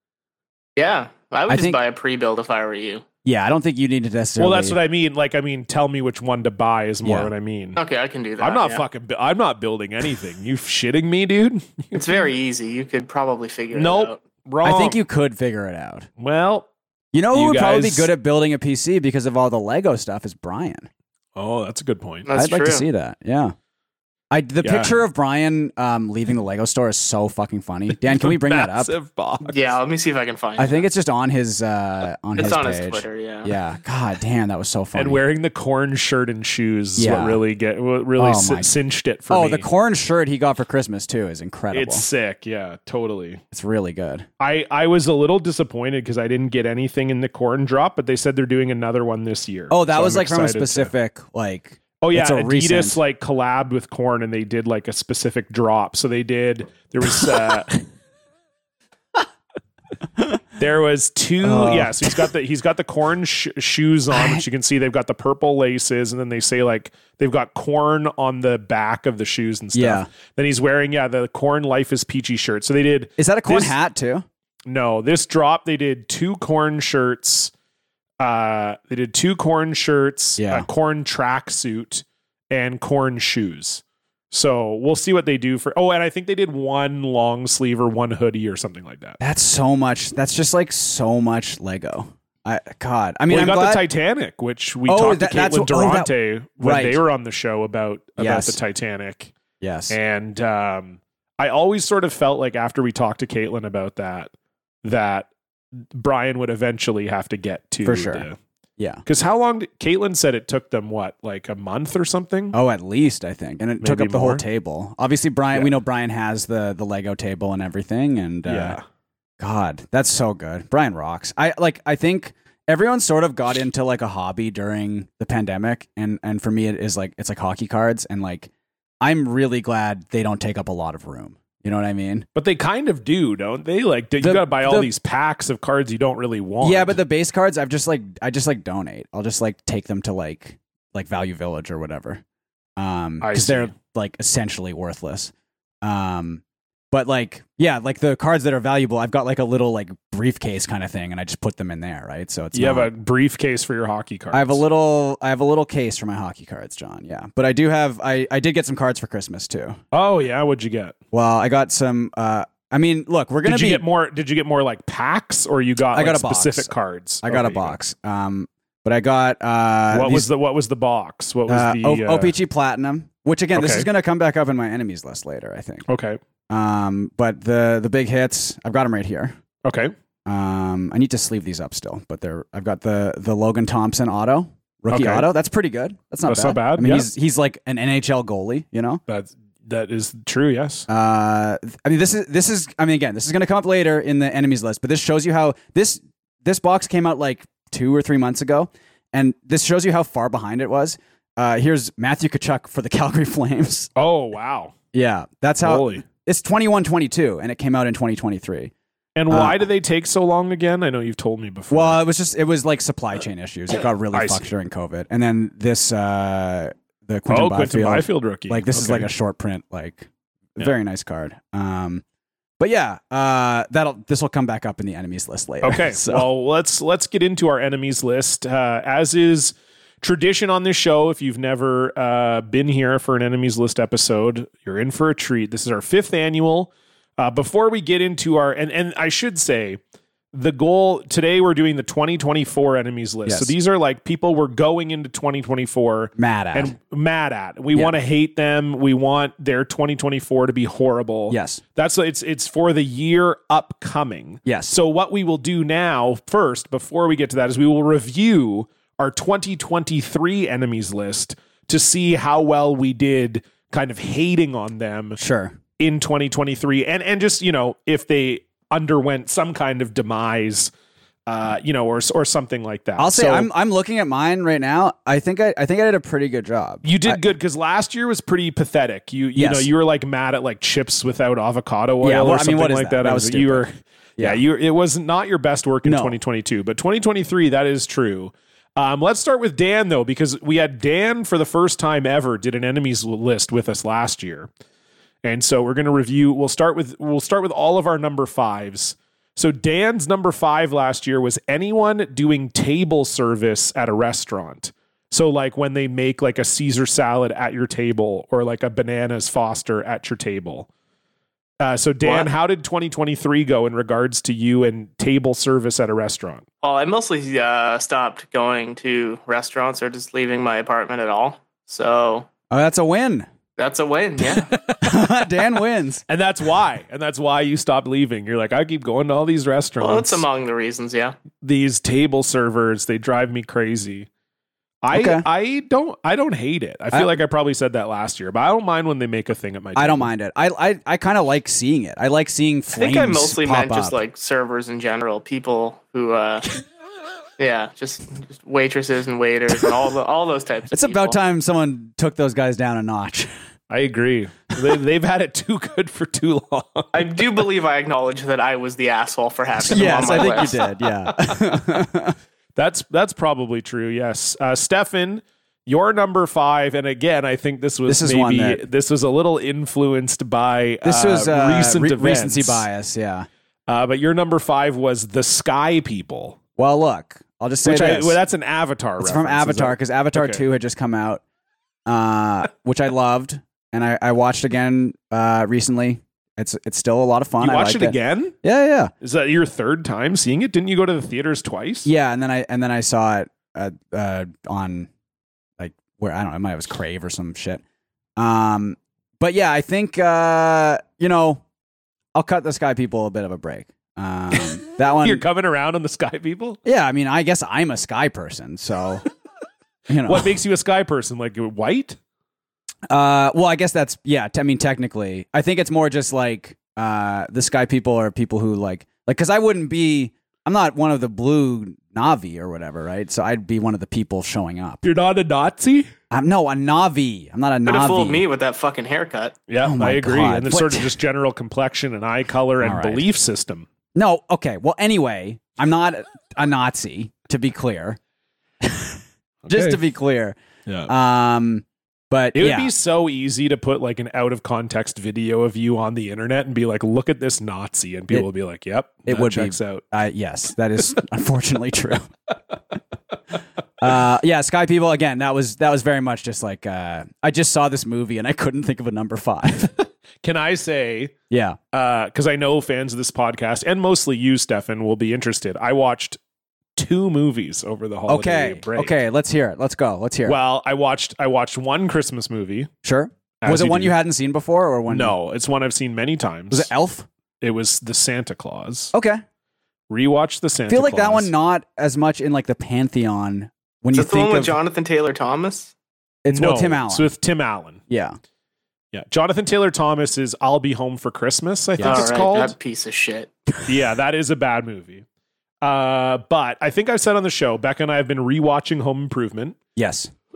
Yeah, I would I just think- buy a pre-build if I were you. Yeah, I don't think you need to necessarily. Well, that's what I mean. Like, I mean, tell me which one to buy is more Yeah. what I mean. Okay, I can do that. I'm not yeah. fucking. bu- I'm not building anything. You shitting me, dude? It's very easy. You could probably figure Nope. it out. Wrong. I think you could figure it out. Well, You know who You would probably be guys- good at building a P C because of all the Lego stuff is Brian. oh, that's a good point. That's I'd like true. to see that. Yeah. I the Yeah. picture of Brian um, leaving the Lego store is so fucking funny. Dan, can we bring that up? Massive box. Yeah, let me see if I can find I it. think it's just on his uh, on It's his on page. his Twitter, yeah. Yeah. God damn, that was so funny. And wearing the corn shirt and shoes is Yeah. what really get what really Oh ci- my- cinched it for oh, me. the corn shirt he got for Christmas too is incredible. It's It's, sick. Yeah, totally. really good. I, I was a little disappointed because I didn't get anything in the corn drop, but they said they're doing another one this year. Oh, that So was I'm like from a excited to- specific like. Oh yeah, it's a Adidas recent- like collabed with Corn and they did like a specific drop. So they did. There was. Uh, There was two. Oh. Yeah, so he's got the he's got the corn sh- shoes on, which you can see they've got the purple laces, and then they say like they've got corn on the back of the shoes and stuff. Yeah. Then he's wearing yeah the corn Life is Peachy shirt. So they did Is that a corn This- hat too? no this drop. They did two corn shirts. Uh, they did two corn shirts, Yeah. a corn tracksuit, and corn shoes. So we'll see what they do for. Oh, and I think they did one long sleeve or one hoodie or something like that. That's so much. That's just like so much Lego. I God. I mean, well, we I'm got glad. the Titanic, which we Oh, talked that- to that's Caitlin what- oh, that- Durante when right. they were on the show about about Yes. the Titanic, yes. and um, I always sort of felt like after we talked to Caitlin about that, that Brian would eventually have to get to For sure. Yeah. Because how long? Did, Caitlin said it took them what, like a month or something. Oh, at least I think, and it took Maybe up the more? whole table. Obviously, Brian. Yeah. We know Brian has the the Lego table and everything, and uh, yeah, God, that's so good. Brian rocks. I like. I think everyone sort of got into like a hobby during the pandemic, and and for me, it is like it's like hockey cards, and like I'm really glad they don't take up a lot of room. You know what I mean? but they kind of do, don't they? Like you The- got to buy all the- these packs of cards you don't really want. Yeah, but the base cards, I've just like I just like donate. I'll just like take them to like like Value Village or whatever, um, I because see. they're like essentially worthless. Um, but like yeah, like the cards that are valuable, I've got like a little like briefcase kind of thing, and I just put them in there, right? So it's you not, have a briefcase for your hockey cards. I have a little I have a little case for my hockey cards, John. Yeah, but I do have I I did get some cards for Christmas too. Oh yeah, what'd you get? Well, I got some. Uh, I mean, look, we're gonna Did you be. get more? Did you get more like packs, or you got I got like, a box. specific cards? I got Okay, a box. Um, but I got uh, What these- was the What was the box? What was uh, the O- uh, O P G Platinum, which again, this okay. is going to come back up in my enemies list later, I think. Okay, Um, but the the big hits, I've got them right here. okay, Um, I need to sleeve these up still, but they're I've got the the Logan Thompson auto rookie Okay. auto. That's pretty good. That's not That's bad. not bad, I mean, yeah. he's he's like an N H L goalie, you know. that that is true. Yes. Uh, I mean, this is this is. I mean, again, this is going to come up later in the enemies list, but this shows you how this this box came out like two or three months ago, and this shows you how far behind it was. uh, here's Matthew Tkachuk for the Calgary Flames. Oh, wow. Yeah, that's how Holy. it's twenty-one twenty-two, and it came out in twenty twenty-three. And why Uh, do they take so long again? I know you've told me before. Well, it was just it was like supply chain issues. It got really I fucked see. during COVID, and then this uh, the Quinton oh, Byfield, Quinton Byfield rookie. like this is Okay. like a short print, like Yeah. very nice card. Um, but yeah, uh, that'll this will come back up in the enemies list later. Okay, so well, let's let's get into our enemies list. Uh, as is tradition on this show, if you've never uh, been here for an enemies list episode, you're in for a treat. This is our fifth annual. Uh, before we get into our and and I should say, the goal today we're doing the twenty twenty-four enemies list. Yes. So these are like people we're going into twenty twenty-four mad at. and mad at. We Yeah. want to hate them. We want their twenty twenty-four to be horrible. yes, That's it's it's for the year upcoming. yes. So what we will do now first, before we get to that, is we will review our twenty twenty-three enemies list to see how well we did kind of hating on them Sure. in twenty twenty-three, and and just, you know, if they underwent some kind of demise, uh, you know, or or something like that. I'll say So I'm I'm looking at mine right now. I think I I think I did a pretty good job. you did I- good because last year was pretty pathetic. You you Yes. know you were like mad at like chips without avocado oil Yeah, well, or I mean, something what is like that? that. That I was you were stupid. yeah, Yeah. you it was not your best work in No. twenty twenty-two, but twenty twenty-three that is true. Um, let's start with Dan though, because we had Dan for the first time ever did an enemies list with us last year, and so we're going to review. We'll start with we'll start with all of our number fives. So Dan's number five last year was anyone doing table service at a restaurant. So like when they make like a Caesar salad at your table or like a bananas Foster at your table. Uh, so Dan, What? how did twenty twenty-three go in regards to you and table service at a restaurant? Well, I mostly uh, stopped going to restaurants or just leaving my apartment at all. So Oh, that's a win. that's a win. Yeah. Dan wins. And that's why. And that's why you stopped leaving. You're like, I keep going to all these restaurants. Well, it's among the reasons. Yeah. These table servers, they drive me crazy. I Okay. I don't I don't hate it. I feel I- like I probably said that last year, but I don't mind when they make a thing at my table. I don't mind it. I I, I kind of like seeing it. I like seeing I flames. think I mostly pop meant just up. like servers in general, people who, uh, yeah, just, just waitresses and waiters and all the, all those types. It's of about people. time someone took those guys down a notch. I agree. they, they've had it too good for too long. I do believe I acknowledge that I was the asshole for having them Yes, on I my think list. you did. Yeah. That's that's probably true. Yes, uh, Stefan, your number five, and again, I think this was This is maybe one that- this was a little influenced by This uh, was uh, recent re- events. recency bias. Yeah. Uh, but your number five was the Sky People, Well, look, I'll just say which I, this. well, that's an Avatar. It's from reference, is Avatar that- because Avatar okay. two had just come out, uh, which I loved, and I, I watched again uh, recently. It's it's still a lot of fun. You I watched liked it again? Yeah, yeah, Is that your third time seeing it? Didn't you go to the theaters twice? yeah. And then I and then I saw it uh, uh, on like where I don't know, it might have was Crave or some shit. Um, but yeah, I think uh, you know, I'll cut the Sky People a bit of a break. Um, that one, You're coming around on the Sky People? yeah. I mean, I guess I'm a Sky person, so you know. What makes you a Sky person? Like white? Uh, well, I guess that's yeah. T- I mean, technically, I think it's more just like uh, the Sky People are people who like like because I wouldn't be. I'm not one of the blue Navi or whatever, right? So I'd be one of the people showing up. You're not a Nazi? I'm no a Navi. I'm not a Could have fooled Navi. me with that fucking haircut. Yeah, Oh my I agree. God. And then What- sort of just general complexion and eye color and All right. belief system. No, okay. Well, anyway, I'm not a Nazi. To be clear, just Okay. to be clear. Yeah. Um, but It would yeah, be so easy to put like an out of context video of you on the internet and be like, look at this Nazi. And people It- will be like, yep, it that would be. checks out. Uh, yes, that is unfortunately true. Uh, yeah, Sky People again. That was that was very much just like uh, I just saw this movie and I couldn't think of a number five. Can I say, yeah, because I know fans of this podcast and mostly you, Stefan, will be interested. I watched two movies over the holiday okay, break. okay. Let's hear it. Let's go. Let's hear it. Well, I watched I watched one Christmas movie. Sure. As Was it you one do. you hadn't seen before, or one? No, it's one I've seen many times. Was it Elf? It was the Santa Claus. Okay. Rewatched the I Santa feel like that Claus. one not as much in like the pantheon when Is you that the one think with of Jonathan Taylor Thomas? it's no, well Tim Allen. It's with Tim Allen. yeah. Yeah. Jonathan Taylor Thomas is I'll Be Home for Christmas, I think All it's right, called. that piece of shit. Yeah, that is a bad movie. Uh, but I think I've said on the show, Becca and I have been rewatching Home Improvement. Yes.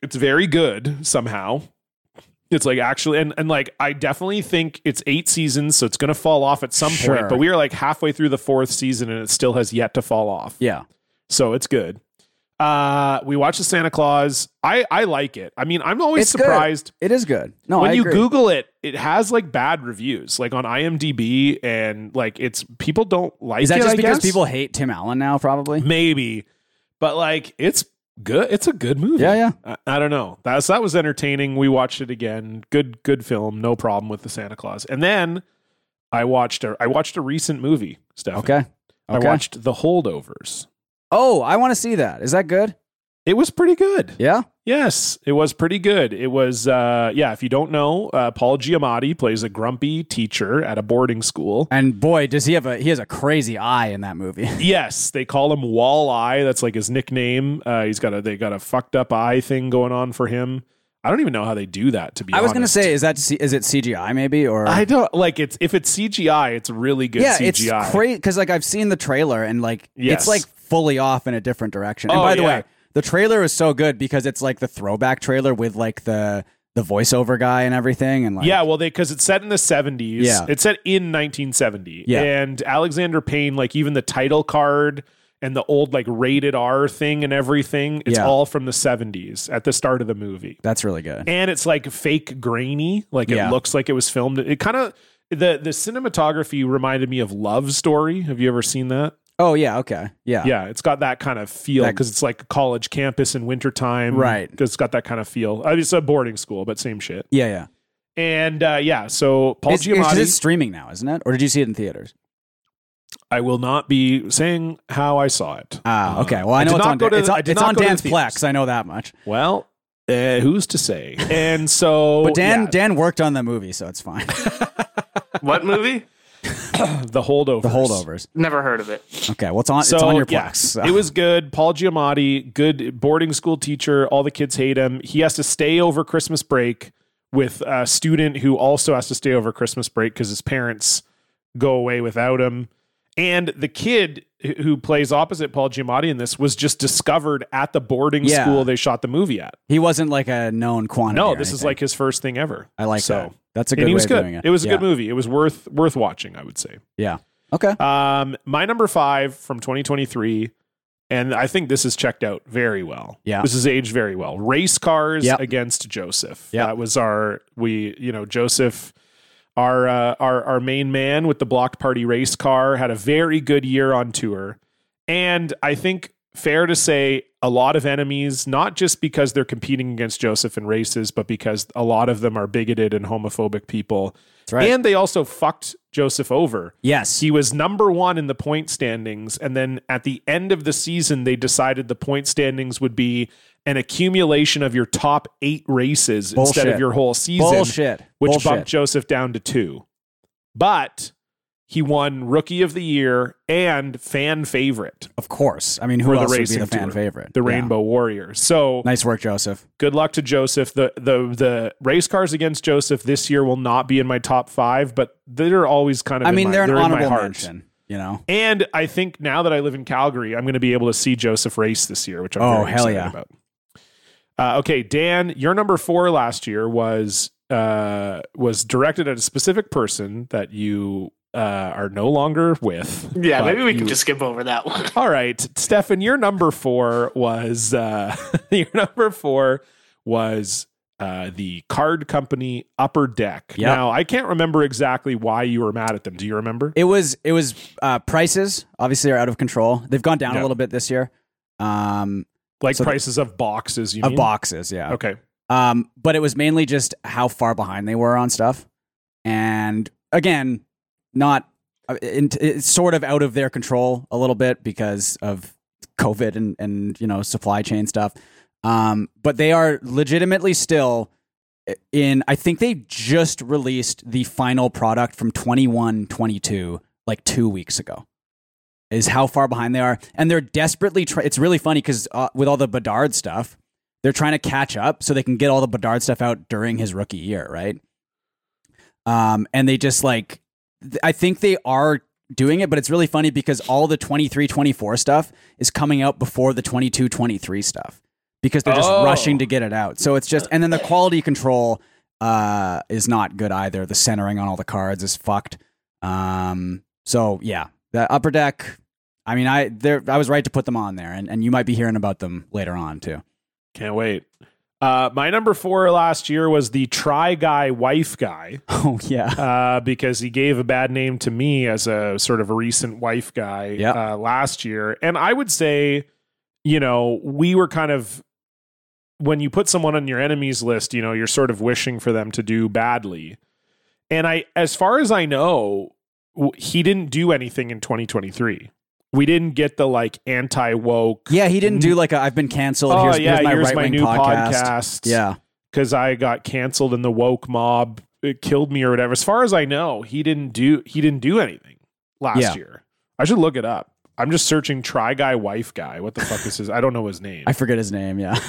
it's very good somehow. It's like actually, and, and like, I definitely think it's eight seasons, so it's going to fall off at some Sure. point, but we are like halfway through the fourth season and it still has yet to fall off. Yeah. So it's good. Uh, we watched the Santa Claus. I, I like it. I mean, I'm always It's good. surprised It is good. No, when I you agree. Google it, it has like bad reviews, like on IMDb, and like it's people don't like Is that it, just I because guess? people hate Tim Allen now? Probably. Maybe, but like it's good. It's a good movie. Yeah, yeah. I, I don't know. That's that was entertaining. We watched it again. Good, good film. No problem with the Santa Claus. And then I watched a I watched a recent movie. Steph. Okay. I Okay. watched The Holdovers. Oh, I want to see that. Is that good? It was pretty good. Yeah. Yes, it was pretty good. It was, uh, yeah, if you don't know, uh, Paul Giamatti plays a grumpy teacher at a boarding school. And boy, does he have a he has a crazy eye in that movie. Yes, they call him Walleye. That's like his nickname. Uh, he's got a, they got a fucked up eye thing going on for him. I don't even know how they do that, to be I was honest. gonna say, is that C- is it C G I maybe or? I don't, like, it's, if it's C G I, it's really good yeah, C G I. it's crazy because like I've seen the trailer and like Yes. it's like fully off in a different direction. And Oh, by the yeah. way, the trailer is so good because it's like the throwback trailer with like the the voiceover guy and everything. And like, Yeah, well, they because it's set in the seventies. Yeah. It's set in nineteen seventy. Yeah. And Alexander Payne, like even the title card and the old like rated R thing and everything, it's Yeah. all from the seventies at the start of the movie. that's really good. And it's like fake grainy, like it Yeah. looks like it was filmed. It kind of the the cinematography reminded me of Love Story. Have you ever seen that? Oh yeah, okay, yeah, Yeah, it's got that kind of feel That- because it's like a college campus in wintertime. Right. It's got that kind of feel. I mean, it's a boarding school, but same shit. yeah, yeah. And uh, yeah, so Paul It's, it's, Giamatti. it's streaming now, isn't it? Or did you see it in theaters? I will not be saying how I saw it. Ah, Uh, okay. Well, I know did it's not on. go to it's the- on, I did it's not on go to the Dan's theaters. Plex. I know that much. Well, uh, who's to say? And so, But Dan yeah, Dan worked on the movie, so it's fine. What movie? the holdovers. The holdovers. Never heard of it. Okay, well, it's on. So it's on your yeah, Plex. so. it was good. Paul Giamatti, good boarding school teacher. All the kids hate him. He has to stay over Christmas break with a student who also has to stay over Christmas break because his parents go away without him. And the kid who plays opposite Paul Giamatti in this was just discovered at the boarding Yeah. school they shot the movie at. He wasn't like a known quantity. No, or this is anything. like his first thing ever. I like so, that. That's a good and he way was of good. doing it. It was a Yeah. good movie. It was worth worth watching, I would say. Yeah. Okay. Um, my number five from twenty twenty-three, and I think this is checked out very well. Yeah. This is aged very well. Race Cars Yep. against Joseph. Yep. That was our we, you know, Joseph, our uh, our our main man with the blocked party race car, had a very good year on tour. And I think fair to say a lot of enemies, not just because they're competing against Joseph in races, but because a lot of them are bigoted and homophobic people. That's right. And they also fucked Joseph over. Yes. He was number one in the point standings. And then at the end of the season, they decided the point standings would be an accumulation of your top eight races instead Bullshit. of your whole season, Bullshit. which Bullshit. bumped Joseph down to two. But he won Rookie of the Year and fan favorite Of course. I mean, who for the else would be racing the fan tour, favorite? the Yeah. Rainbow Warriors. So Nice work, Joseph. good luck to Joseph. The the the race cars against Joseph this year will not be in my top five, but they're always kind of. I in mean, my, they're an in my honorable heart. mention. You know. And I think now that I live in Calgary, I'm going to be able to see Joseph race this year, which I'm Oh, very hell excited yeah. about. Uh, okay, Dan, your number four last year was uh, was directed at a specific person that you uh, are no longer with. Yeah, but maybe we you- can just skip over that one. All right, Stefan, your number four was uh, your number four was uh, the card company Upper Deck. Yep. Now, I can't remember exactly why you were mad at them. Do you remember? It was it was uh, prices obviously are out of control. They've gone down Yeah. a little bit this year. Um, Like so the- prices of boxes, you of mean? boxes, yeah. Okay. Um, but it was mainly just how far behind they were on stuff, and again, not uh, it- it's sort of out of their control a little bit because of COVID and and you know supply chain stuff. Um, but they are legitimately still in. I think they just released the final product from twenty-one twenty-two like two weeks ago. Is how far behind they are, and they're desperately. Try- it's really funny because uh, with all the Bedard stuff, they're trying to catch up so they can get all the Bedard stuff out during his rookie year, right? Um, and they just like, th- I think they are doing it, but it's really funny because all the twenty-three twenty-four stuff is coming out before the twenty-two twenty-three stuff because they're just Oh. rushing to get it out. So it's just, and then the quality control uh, is not good either. The centering on all the cards is fucked. Um, so yeah, the Upper Deck. I mean, I there I was right to put them on there, and, and you might be hearing about them later on too. Can't wait. Uh, my number four last year was the Try Guy Wife Guy. Oh yeah, Uh, because he gave a bad name to me as a sort of a recent wife guy Yep. uh, last year. And I would say, you know, we were kind of, when you put someone on your enemies list, you know, you're sort of wishing for them to do badly. And I, as far as I know, w- he didn't do anything in twenty twenty-three. We didn't get the like anti-woke. yeah. He didn't do like a, I've been canceled. Oh here's, yeah, here's my here's right my wing new podcast. podcast. Yeah, because I got canceled and the woke mob it killed me or whatever. As far as I know, he didn't do he didn't do anything last Yeah. year. I should look it up. I'm just searching Try Guy Wife Guy. What the fuck is his? I don't know his name. I forget his name. Yeah,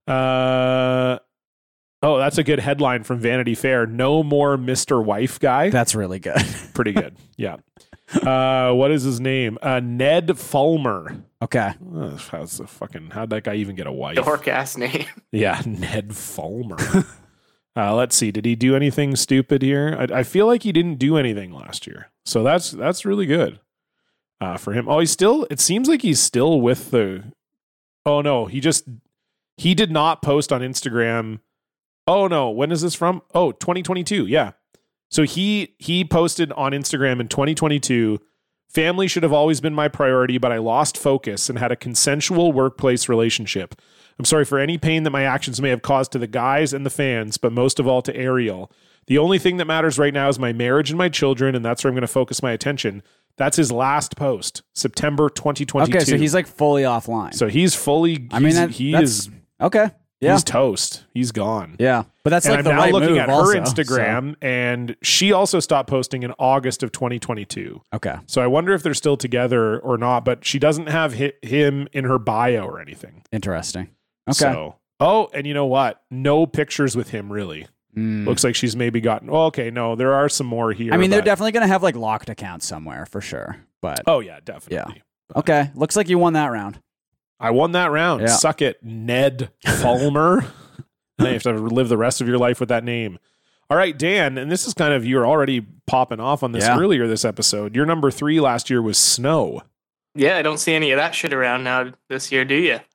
Uh oh, that's a good headline from Vanity Fair. No more Mister Wife Guy. that's really good. Pretty good. Yeah. Uh, what is his name? Uh, Ned Fulmer. Okay, Uh, how's the fucking? How'd that guy even get a wife? Dork ass name. Yeah, Ned Fulmer. uh, let's see. Did he do anything stupid here? I, I feel like he didn't do anything last year, so that's that's really good uh, for him. Oh, he's still. It seems like he's still with the. Oh no, he just he did not post on Instagram. Oh no, when is this from? Oh, twenty twenty-two. Yeah. So he he posted on Instagram in twenty twenty-two. Family should have always been my priority, but I lost focus and had a consensual workplace relationship. I'm sorry for any pain that my actions may have caused to the guys and the fans, but most of all to Ariel. The only thing that matters right now is my marriage and my children, and that's where I'm going to focus my attention. That's his last post, September twenty twenty-two. okay. So he's like fully offline. so he's fully. I mean, he's- that, he that's is. okay. Yeah, He's toast. He's gone. yeah. But that's And like I'm the now right looking move at also, her Instagram, and she also stopped posting in August of twenty twenty-two. so- Okay. So I wonder if they're still together or not. But she doesn't have hi- him in her bio or anything. Interesting. Okay. So, oh, and you know what? No pictures with him really. Mm. Looks like she's maybe gotten. Well, okay, no, there are some more here. I mean, they're but- definitely going to have like locked accounts somewhere for sure. But Oh yeah, definitely. okay, looks like you won that round. I won that round. Yeah. Suck it, Ned Fulmer. Now you have to live the rest of your life with that name. All right, Dan, and this is kind of, you were already popping off on this Yeah. earlier this episode. Your number three last year was snow. Yeah, I don't see any of that shit around now this year, do you?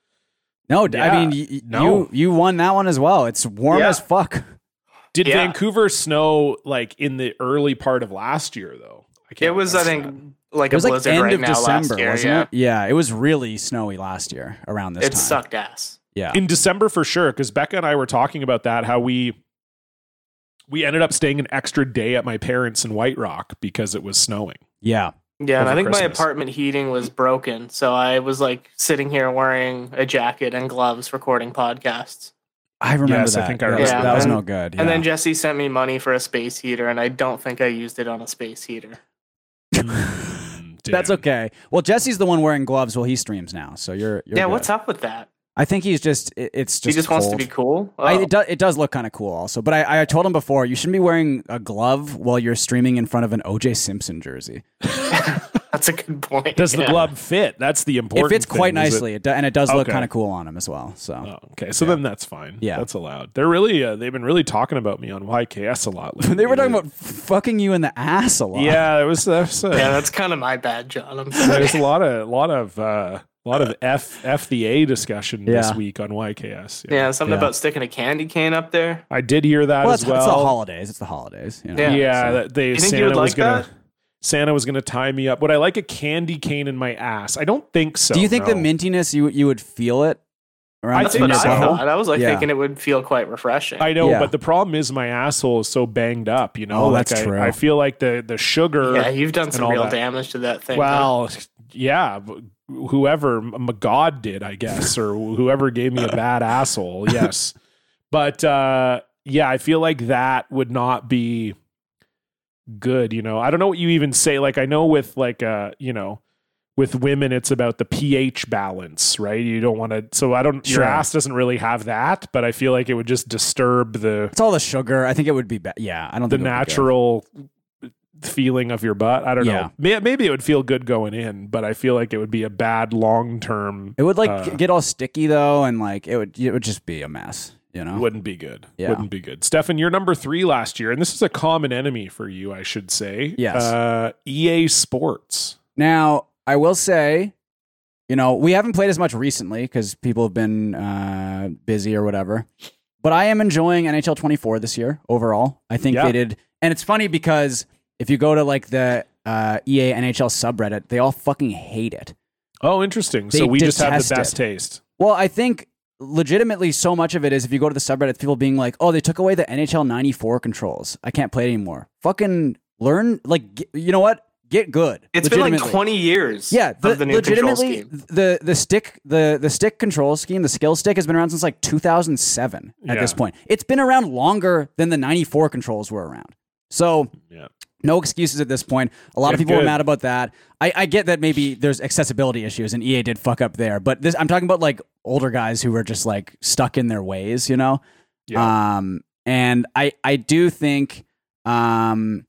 No, d- I Yeah, mean y- y- no. you you won that one as well. It's warm Yeah. as fuck. Did Yeah. Vancouver snow like in the early part of last year though? I can't It was, I remember think, like It was a like blizzard end right of now December, last year. wasn't Yeah, it? Yeah, it was really snowy last year around this it time. sucked ass. Yeah. that. In December for sure, because Becca and I were talking about that, how we we ended up staying an extra day at my parents' in White Rock because it was snowing. Yeah. Yeah, and Over I think my Christmas. apartment heating was broken, so I was like sitting here wearing a jacket and gloves recording podcasts. I remember Yes, I that. think I That was- remember that was that. no good. And then yeah. Jesse sent me money for a space heater, and I don't think I used it on a space heater. Mm, That's damn. okay. Well, Jesse's the one wearing gloves while he streams now, so you're. you're yeah, good. what's up with that? I think he's just. It, it's just. he just wants to cold. be cool. Oh. I, it, do, it does look kind of cool, also. But I, I told him before, you shouldn't be wearing a glove while you're streaming in front of an O J Simpson jersey. That's a good point. Does the Yeah. glove fit? That's the It important fits quite thing, is it- nicely, it do, and it does look Okay. kind of cool on him as well. So Oh, okay, so then that's fine. Yeah. that's allowed. They're really uh, they've been really talking about me on Y K S a lot. lately. they were talking about fucking you in the ass a lot. Yeah, it was. There was, uh, Yeah, that's kind of my bad, John. I'm sorry. there's a lot of lot of uh, lot of F F the A discussion this Yeah. week on Y K S. Yeah, something Yeah. about sticking a candy cane up there. I did hear that well, as it's, well. it's the holidays. It's the holidays. You know? Yeah. Yeah, so- that they You think Santa you would was like gonna that? Santa was gonna tie me up. Would I like a candy cane in my ass? I don't think so. Do you think no. the mintiness you you would feel it around I That's think in what your I so. butthole? thought. I was like Yeah. thinking it would feel quite refreshing. I know, Yeah. but the problem is my asshole is so banged up. You know, Oh, like that's I, true. I feel like the the sugar. yeah, you've done and some all real that. damage to that thing. huh? Well, yeah, but whoever m- God did, I guess, or whoever gave me a bad asshole, yes. But uh, yeah, I feel like that would not be good. You know, I don't know what you even say. Like, I know with like, uh, you know, with women, it's about the pH balance, right? You don't want to. So I don't. Sure. Your ass doesn't really have that, but I feel like it would just disturb the It's all the sugar. I think it would be. Be- yeah, I don't the think it would be good. natural feeling of your butt. I don't Yeah. know. May- Maybe it would feel good going in, but I feel like it would be a bad long term. It would like uh, get all sticky though, and like it would it would just be a mess. You know, Wouldn't be good. Yeah. Wouldn't be good. Stefan, you're number three last year, and this is a common enemy for you, I should say. Yes. Uh, E A Sports. Now, I will say, you know, we haven't played as much recently because people have been uh, busy or whatever. But I am enjoying N H L twenty-four this year overall. I think Yeah. they did. And it's funny because if you go to like the uh, E A N H L subreddit, they all fucking hate it. Oh, interesting. So They we just have detest the best it. taste. Well, I think legitimately so much of it is if you go to the subreddit, people being like, oh, they took away the N H L ninety-four controls. I can't play it anymore. Fucking learn, like, get, you know what? Get good. It's been like Legitimately. twenty years. Yeah, the, of the new control legitimately, scheme. the the stick the the stick control scheme, the skill stick has been around since like two thousand seven. At Yeah. this point, it's been around longer than the ninety-four controls were around. So Yeah. no excuses at this point. A lot of Good, people were good. mad about that. I, I get that maybe there's accessibility issues and E A did fuck up there, but this I'm talking about like older guys who were just like stuck in their ways, you know. Yeah. Um, and I I do think um,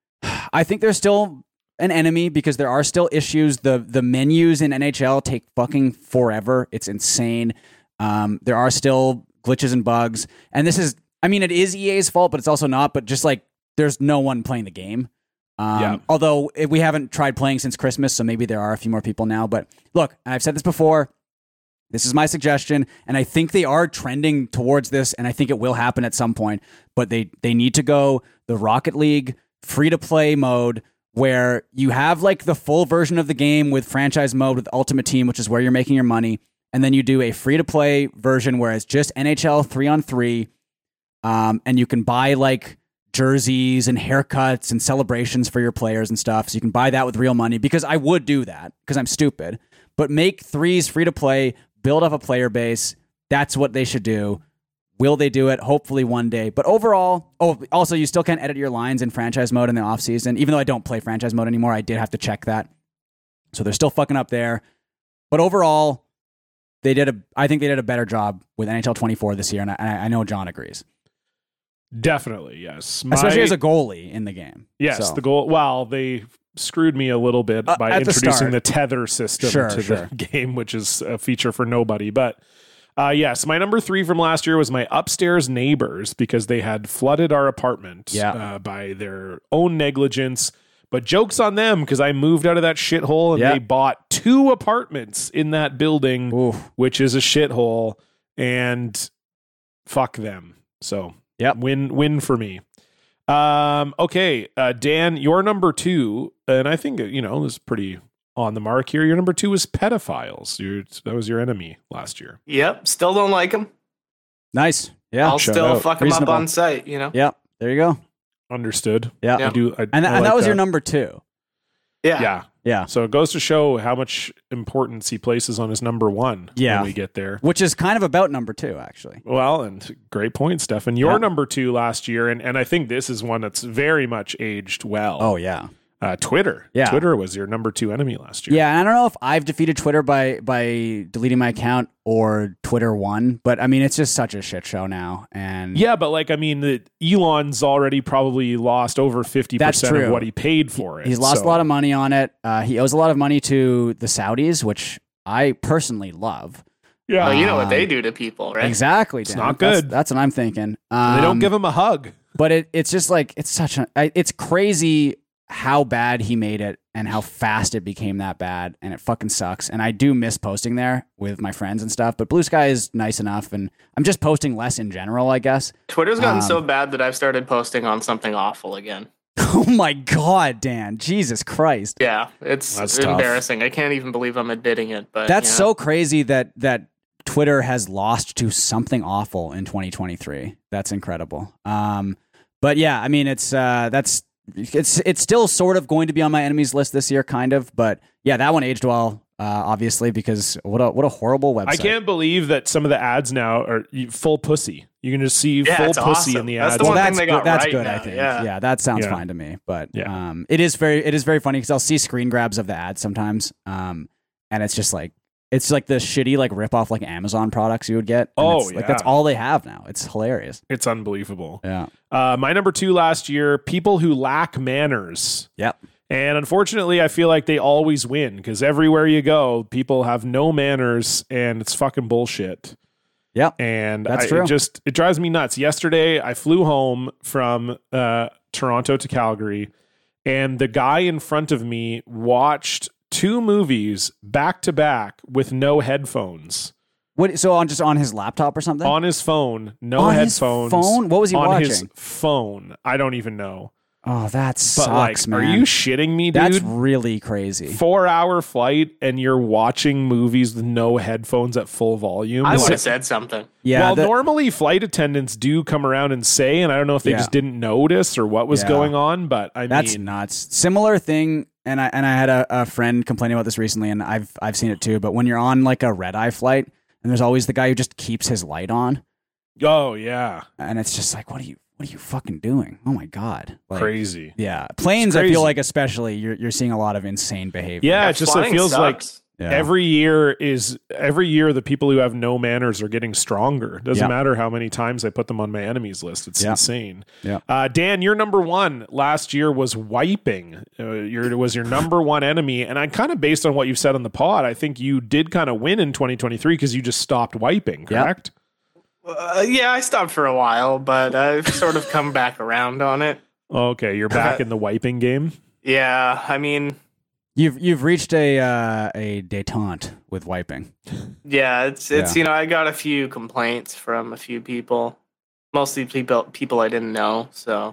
I think there's still an enemy because there are still issues. The the menus in N H L take fucking forever. It's insane. Um, there are still glitches and bugs, and this is I mean it is E A's fault, but it's also not. But just like there's no one playing the game. Um, Yeah. Although eh, we haven't tried playing since Christmas, so maybe there are a few more people now. But look, and I've said this before. This is my suggestion, and I think they are trending towards this, and I think it will happen at some point. But they they need to go the Rocket League free to play mode, where you have like the full version of the game with franchise mode with Ultimate Team, which is where you're making your money, and then you do a free to play version where it's just N H L three on three, um, and you can buy like jerseys and haircuts and celebrations for your players and stuff. So you can buy that with real money because I would do that because I'm stupid. But make threes free to play. Build up a player base. That's what they should do. Will they do it? Hopefully one day. But overall, oh, also you still can't edit your lines in franchise mode in the offseason. Even though I don't play franchise mode anymore, I did have to check that. So they're still fucking up there. But overall, they did a. I think they did a better job with N H L twenty-four this year, and I, I know John agrees. Definitely, yes. My- Especially as a goalie in the game. yes, So. the goal. Well, they screwed me a little bit Uh, by at the introducing start. the tether system Sure, to sure. the game, which is a feature for nobody. But uh, yes, my number three from last year was my upstairs neighbors because they had flooded our apartment Yeah. uh, by their own negligence. But joke's on them because I moved out of that shithole and Yeah. they bought two apartments in that building, Oof. which is a shithole, and fuck them. So Yep. win win for me. Um, okay, uh, Dan, your number two, and I think you know is pretty on the mark here. Your number two was pedophiles. Your that was your enemy last year. Yep. Still don't like him. Nice. Yeah. I'll shout still out. fuck him Reasonable. up on site. You know. Yeah. There you go. Understood. Yeah. I do. I, And, I and like that was your number two. Yeah. Yeah. Yeah. So it goes to show how much importance he places on his number one Yeah. when we get there. Which is kind of about number two, actually. Well, and great point, Stefan. Your Yeah. number two last year, and, and I think this is one that's very much aged well. Oh, yeah. Uh, Twitter. Yeah. Twitter was your number two enemy last year. Yeah, and I don't know if I've defeated Twitter by by deleting my account or Twitter won, but I mean, it's just such a shit show now. And Yeah, but like, I mean, the, Elon's already probably lost over fifty That's percent of true. what he paid for it. he's lost so- a lot of money on it. Uh, he owes a lot of money to the Saudis, which I personally love. Yeah. Well, you know what Um, they do to people, right? Exactly. Dan. not That's- good. That's, what I'm thinking. Um, they don't give him a hug. But it, it's just like it's such a I- it's crazy how bad he made it and how fast it became that bad, and it fucking sucks. And I do miss posting there with my friends and stuff, but Blue Sky is nice enough, and I'm just posting less in general, I guess. Twitter's gotten Um, so bad that I've started posting on something awful again. Oh my god, Dan, Jesus Christ, Yeah, it's That's tough. embarrassing. I can't even believe I'm admitting it. But that's yeah. so crazy that that Twitter has lost to something awful in twenty twenty-three. That's incredible. Um, but yeah, I mean, it's uh, that's. It's it's still sort of going to be on my enemies list this year, kind of, but yeah, that one aged well, uh, obviously, because what a what a horrible website. I can't believe that some of the ads now are you- full pussy. You can just see Yeah, full it's pussy awesome. in the That's ads. the Well, one thing that's they good. got That's right good. now, I think. yeah. Yeah, that sounds Yeah. fine to me. But Yeah. um, it is very it is very funny because I'll see screen grabs of the ads sometimes, um, and it's just like It's like the shitty like rip off like Amazon products you would get. And Oh, it's, like that's yeah. all they have now. It's hilarious. It's unbelievable. Yeah. Uh, my number two last year, people who lack manners. Yep. And unfortunately, I feel like they always win because everywhere you go, people have no manners and it's fucking bullshit. Yep. And That's I, true. it just it drives me nuts. Yesterday, I flew home from uh, Toronto to Calgary, and the guy in front of me watched two movies back to back with no headphones What? So on just on his laptop or something? on his phone, no On his headphones. phone? What was he on watching? his phone? I don't even know. Oh, that But sucks, like, man. are you shitting me, dude? That's really crazy. Four hour flight and you're watching movies with no headphones at full volume. I Is would it- have said something. Yeah. well, the- normally flight attendants do come around and say, and I don't know if they Yeah. just didn't notice or what was Yeah. going on, but I That's mean, nuts. Similar thing, and I and I had a, a friend complaining about this recently, and I've I've seen it too. But when you're on like a red eye flight, and there's always the guy who just keeps his light on, oh yeah, and it's just like, what are you what are you fucking doing? Oh my god, Like, crazy. Yeah, planes. It's I crazy. feel like especially you're you're seeing a lot of insane behavior. Yeah, it just it flying feels like sucks. Yeah. every year is every year the people who have no manners are getting stronger. Doesn't Yeah. matter how many times I put them on my enemies list. It's Yeah. insane. Yeah. Uh, Dan, your number one last year was wiping. Uh, your was your number one enemy, and I kind of based on what you've said on the pod, I think you did kind of win in twenty twenty-three because you just stopped wiping. Yeah. Correct? Uh, yeah, I stopped for a while, but I've sort of come back around on it. Okay, you're back in the wiping game. Yeah, I mean, You've you've reached a uh, a détente with wiping. yeah, it's it's Yeah. you know, I got a few complaints from a few people, mostly people people I didn't know. So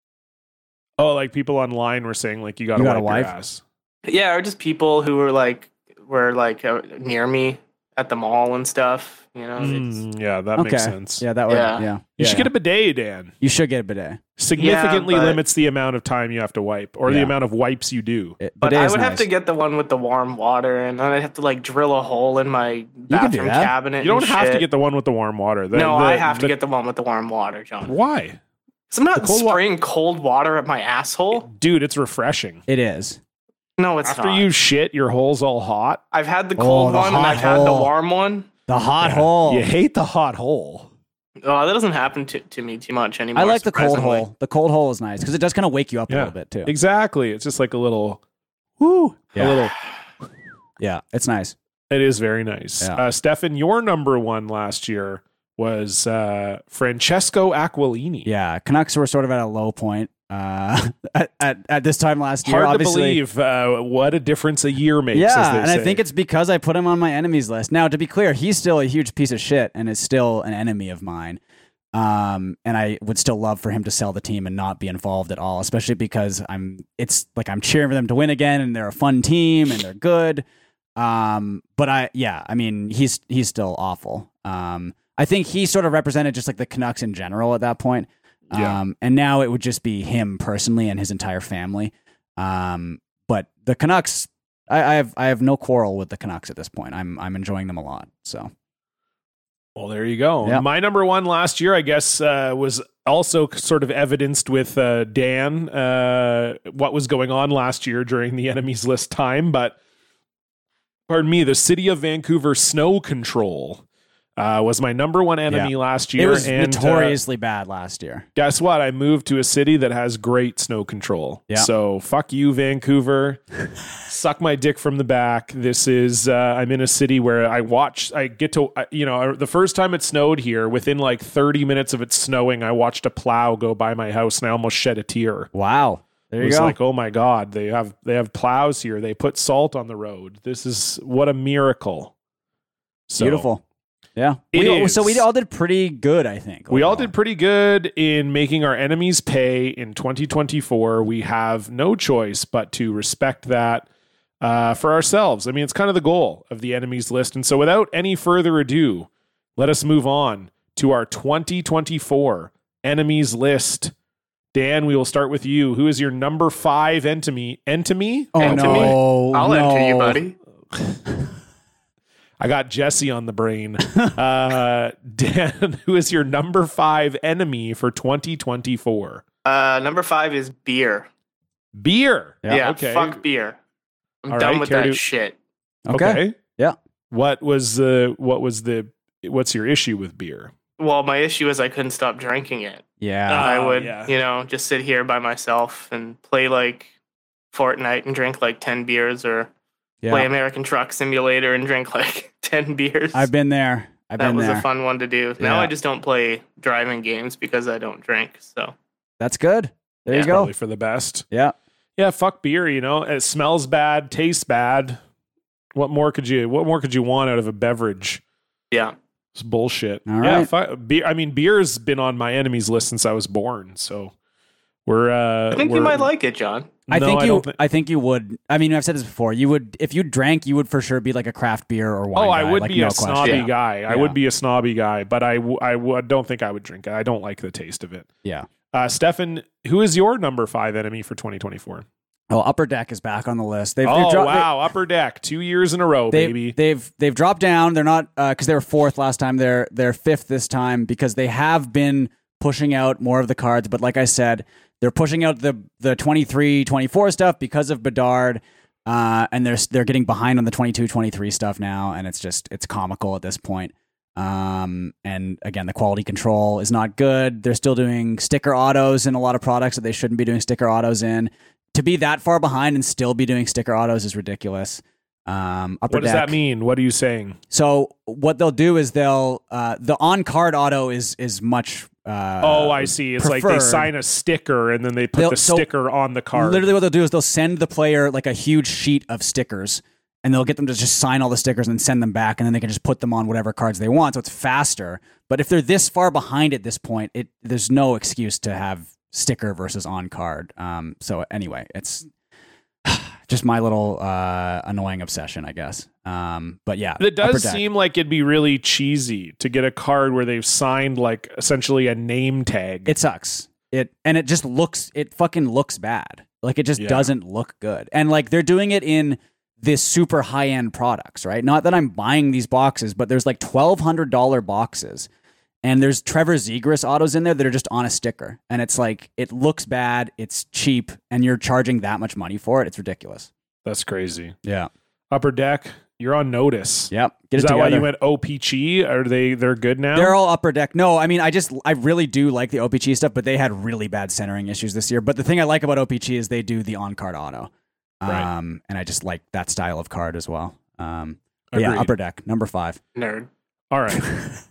Oh, like people online were saying like you got You to gotta wipe your wipe? ass. yeah, or just people who were like were like uh, near me at the mall and stuff. You know, it's- Mm, yeah, that Okay. makes sense. Yeah, that would. Yeah, Yeah. yeah. You should yeah. get a bidet, Dan. You should get a bidet. Significantly Yeah, but- limits the amount of time you have to wipe or the Yeah. amount of wipes you do. It- But bidet I is would have nice. to get the one with the warm water, and then I'd have to like drill a hole in my can do bathroom that. cabinet. You don't and have to shit. get the one with the warm water. The- no, the- I have to the- get the one with the warm water, John. Why? So I'm not The cold wa- spraying cold water at my asshole. Dude, it's refreshing. It is. No, it's After not. you shit, your hole's all hot. I've had the Oh, cold the one and hot I've had the hole. warm one. The hot Yeah. hole. You hate the hot hole. Oh, that doesn't happen to, to me too much anymore. I like the cold surprisingly. hole. The cold hole is nice because it does kind of wake you up a Yeah. little bit too. Exactly. It's just like a little woo. Yeah. A little Yeah, it's nice. it is very nice. Yeah. Uh Stefan, your number one last year was uh Francesco Aquilini. Yeah, Canucks were sort of at a low point uh, at, at at this time last year. Hard to Obviously, believe uh, what a difference a year makes. as yeah, they and I say. think it's because I put him on my enemies list. Now, to be clear, he's still a huge piece of shit and is still an enemy of mine. Um, and I would still love for him to sell the team and not be involved at all, especially because I'm. It's like I'm cheering for them to win again, and they're a fun team and they're good. Um, but I, yeah, I mean, he's he's still awful. Um, I think he sort of represented just like the Canucks in general at that point. Yeah. Um, and now it would just be him personally and his entire family. Um, but the Canucks, I, I have I have no quarrel with the Canucks at this point. I'm I'm enjoying them a lot. So Well, there you go. Yeah. My number one last year, I guess, uh, was also sort of evidenced with uh, Dan uh, what was going on last year during the enemies list time. But pardon me, the City of Vancouver snow control uh, was my number one enemy Yeah. last it year. was and uh, notoriously bad last year. guess what? I moved to a city that has great snow control. Yeah. So fuck you, Vancouver. Suck my dick from the back. This is, uh, I'm in a city where I watch, I get to, I- you know, the first time it snowed here, within like thirty minutes of it snowing, I watched a plow go by my house and I almost shed a tear. Wow, there It you was go. like, oh my God, they have, they have plows here. They put salt on the road. This is what a miracle. So, Beautiful. Yeah. It We, so we is. all did pretty good, I think. We all overall. did pretty good in making our enemies pay in twenty twenty-four. We have no choice but to respect that uh, for ourselves. I mean, it's kind of the goal of the enemies list. And so without any further ado, let us move on to our twenty twenty-four enemies list. Dan, we will start with you. Who is your number five enemy? Enemy? Oh Enter me. no! I'll no. enter you, buddy. I got Jesse on the brain. uh, Dan, who is your number five enemy for twenty twenty-four? Uh, number five is beer. Beer. Yeah. Yeah, Okay. fuck beer. I'm All done right, with care that to- shit. Okay. Okay. Yeah. What was the what was the what's your issue with beer? Well, my issue is I couldn't stop drinking it. Yeah. I Oh, would, yeah. you know, just sit here by myself and play like Fortnite and drink like ten beers, or yeah. play American Truck Simulator and drink like ten beers. I've been there. I've that been was there. a fun one to do. Now Yeah. I just don't play driving games because I don't drink. So That's good. There Yeah. you go. Probably for the best. Yeah. Yeah, fuck beer, you know. It smells bad, tastes bad. What more could you what more could you want out of a beverage? yeah, It's bullshit. All yeah, right. fu- beer I mean beer's been on my enemies list since I was born, so we're uh I think you we're- might like it, John. I No, think I you. don't thi- I think you would. I mean, I've said this before. You would, if you drank, you would for sure be like a craft beer or wine. Oh, I guy, would like, be no a question. snobby Yeah. guy. I Yeah. would be a snobby guy, but I, w- I w- don't think I would drink it. I don't like the taste of it. Yeah. Uh, Stefan, who is your number five enemy for twenty twenty-four? Oh, Upper Deck is back on the list. They've, Oh, they've dro- wow. Upper Deck. Two years in a row, They, baby. they've they've dropped down. They're not because they were fourth last time. They're they're fifth this time because they have been pushing out more of the cards. But like I said, they're pushing out the the twenty-three twenty-four stuff because of Bedard, uh, and they're they're getting behind on the twenty-two twenty-three stuff now, and it's just it's comical at this point. Um, and again, the quality control is not good. They're still doing sticker autos in a lot of products that they shouldn't be doing sticker autos in. To be that far behind and still be doing sticker autos is ridiculous. Um, Upper what does Deck. that mean? What are you saying? So what they'll do is they'll uh, the on card auto is is much. Uh, Oh, I see. It's like they preferred. sign a sticker and then they put They'll- the so sticker on the card. Literally, what they'll do is they'll send the player like a huge sheet of stickers, and they'll get them to just sign all the stickers and send them back, and then they can just put them on whatever cards they want. So it's faster. But if they're this far behind at this point, it there's no excuse to have sticker versus on card. Um, so anyway, it's just my little uh, annoying obsession, I guess. Um, but yeah, But it Upper does Deck. seem like it'd be really cheesy to get a card where they've signed like essentially a name tag. It sucks. It and it just looks it fucking looks bad. Like it just Yeah. doesn't look good. And like they're doing it in this super high end products, right? Not that I'm buying these boxes, but there's like twelve hundred dollar boxes, and there's Trevor Zegras autos in there that are just on a sticker, and it's like it looks bad, it's cheap, and you're charging that much money for it. It's ridiculous. That's crazy. Yeah. Upper Deck, you're on notice. Yep. Get Is it that together. why you went O P G? Are they they're good now? They're all Upper Deck. No, I mean, I just, I really do like the O P G stuff, but they had really bad centering issues this year. But the thing I like about O P G is they do the on card auto. Right. Um, and I just like that style of card as well. Um, but yeah, Agreed. Upper Deck, number five. Nerd. All right.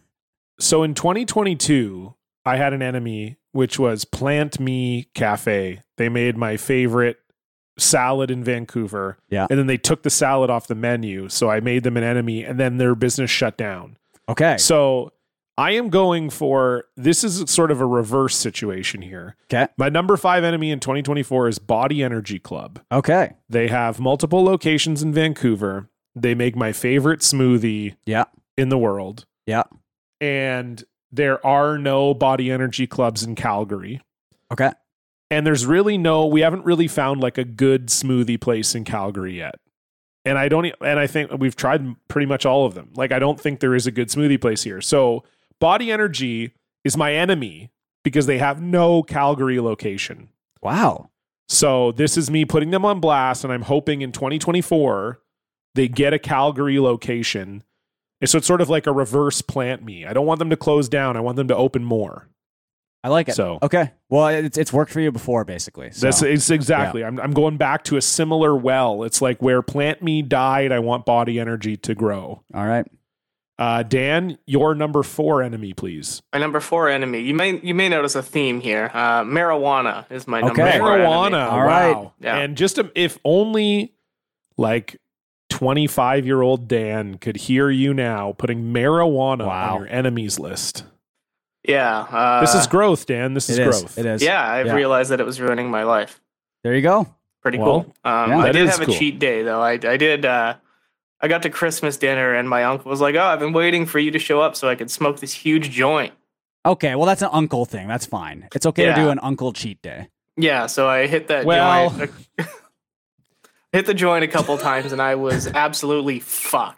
So in twenty twenty-two, I had an enemy, which was Plant Me Cafe. They made my favorite salad in Vancouver. Yeah. And then they took the salad off the menu. So I made them an enemy, and then their business shut down. Okay. So I am going for this is sort of a reverse situation here. Okay. My number five enemy in twenty twenty-four is Body Energy Club. Okay. They have multiple locations in Vancouver. They make my favorite smoothie Yeah. in the world. Yeah. And there are no Body Energy clubs in Calgary. Okay. And there's really no, we haven't really found like a good smoothie place in Calgary yet. And I don't, e- and I think we've tried pretty much all of them. Like, I don't think there is a good smoothie place here. So Body Energy is my enemy because they have no Calgary location. Wow. So this is me putting them on blast, and I'm hoping in twenty twenty-four they get a Calgary location. And so it's sort of like a reverse Plant Me. I don't want them to close down. I want them to open more. I like it. So- okay. Well, it's it's worked for you before, basically. So. That's it's exactly. I'm I'm going back to a similar well. It's like where Plant Me died. I want Body Energy to grow. All right. Uh, Dan, your number four enemy, please. My number four enemy. You may you may notice a theme here. Uh, marijuana is my number Okay. four enemy. Marijuana. All right. Wow. Yeah. And just um, if only like twenty-five year old Dan could hear you now putting marijuana Wow. on your enemies list. Yeah. Uh, This is growth, Dan. This is It is. growth. It is. Yeah, I've Yeah. realized that it was ruining my life. There you go. Pretty Well, cool. Um, yeah, I that did is have cool. a cheat day though. I I did. Uh, I got to Christmas dinner and my uncle was like, "Oh, I've been waiting for you to show up so I could smoke this huge joint." Okay. Well, that's an uncle thing. That's fine. It's okay to Yeah. do an uncle cheat day. Yeah, so I hit that Well- joint. hit the joint a couple times and I was absolutely fucked.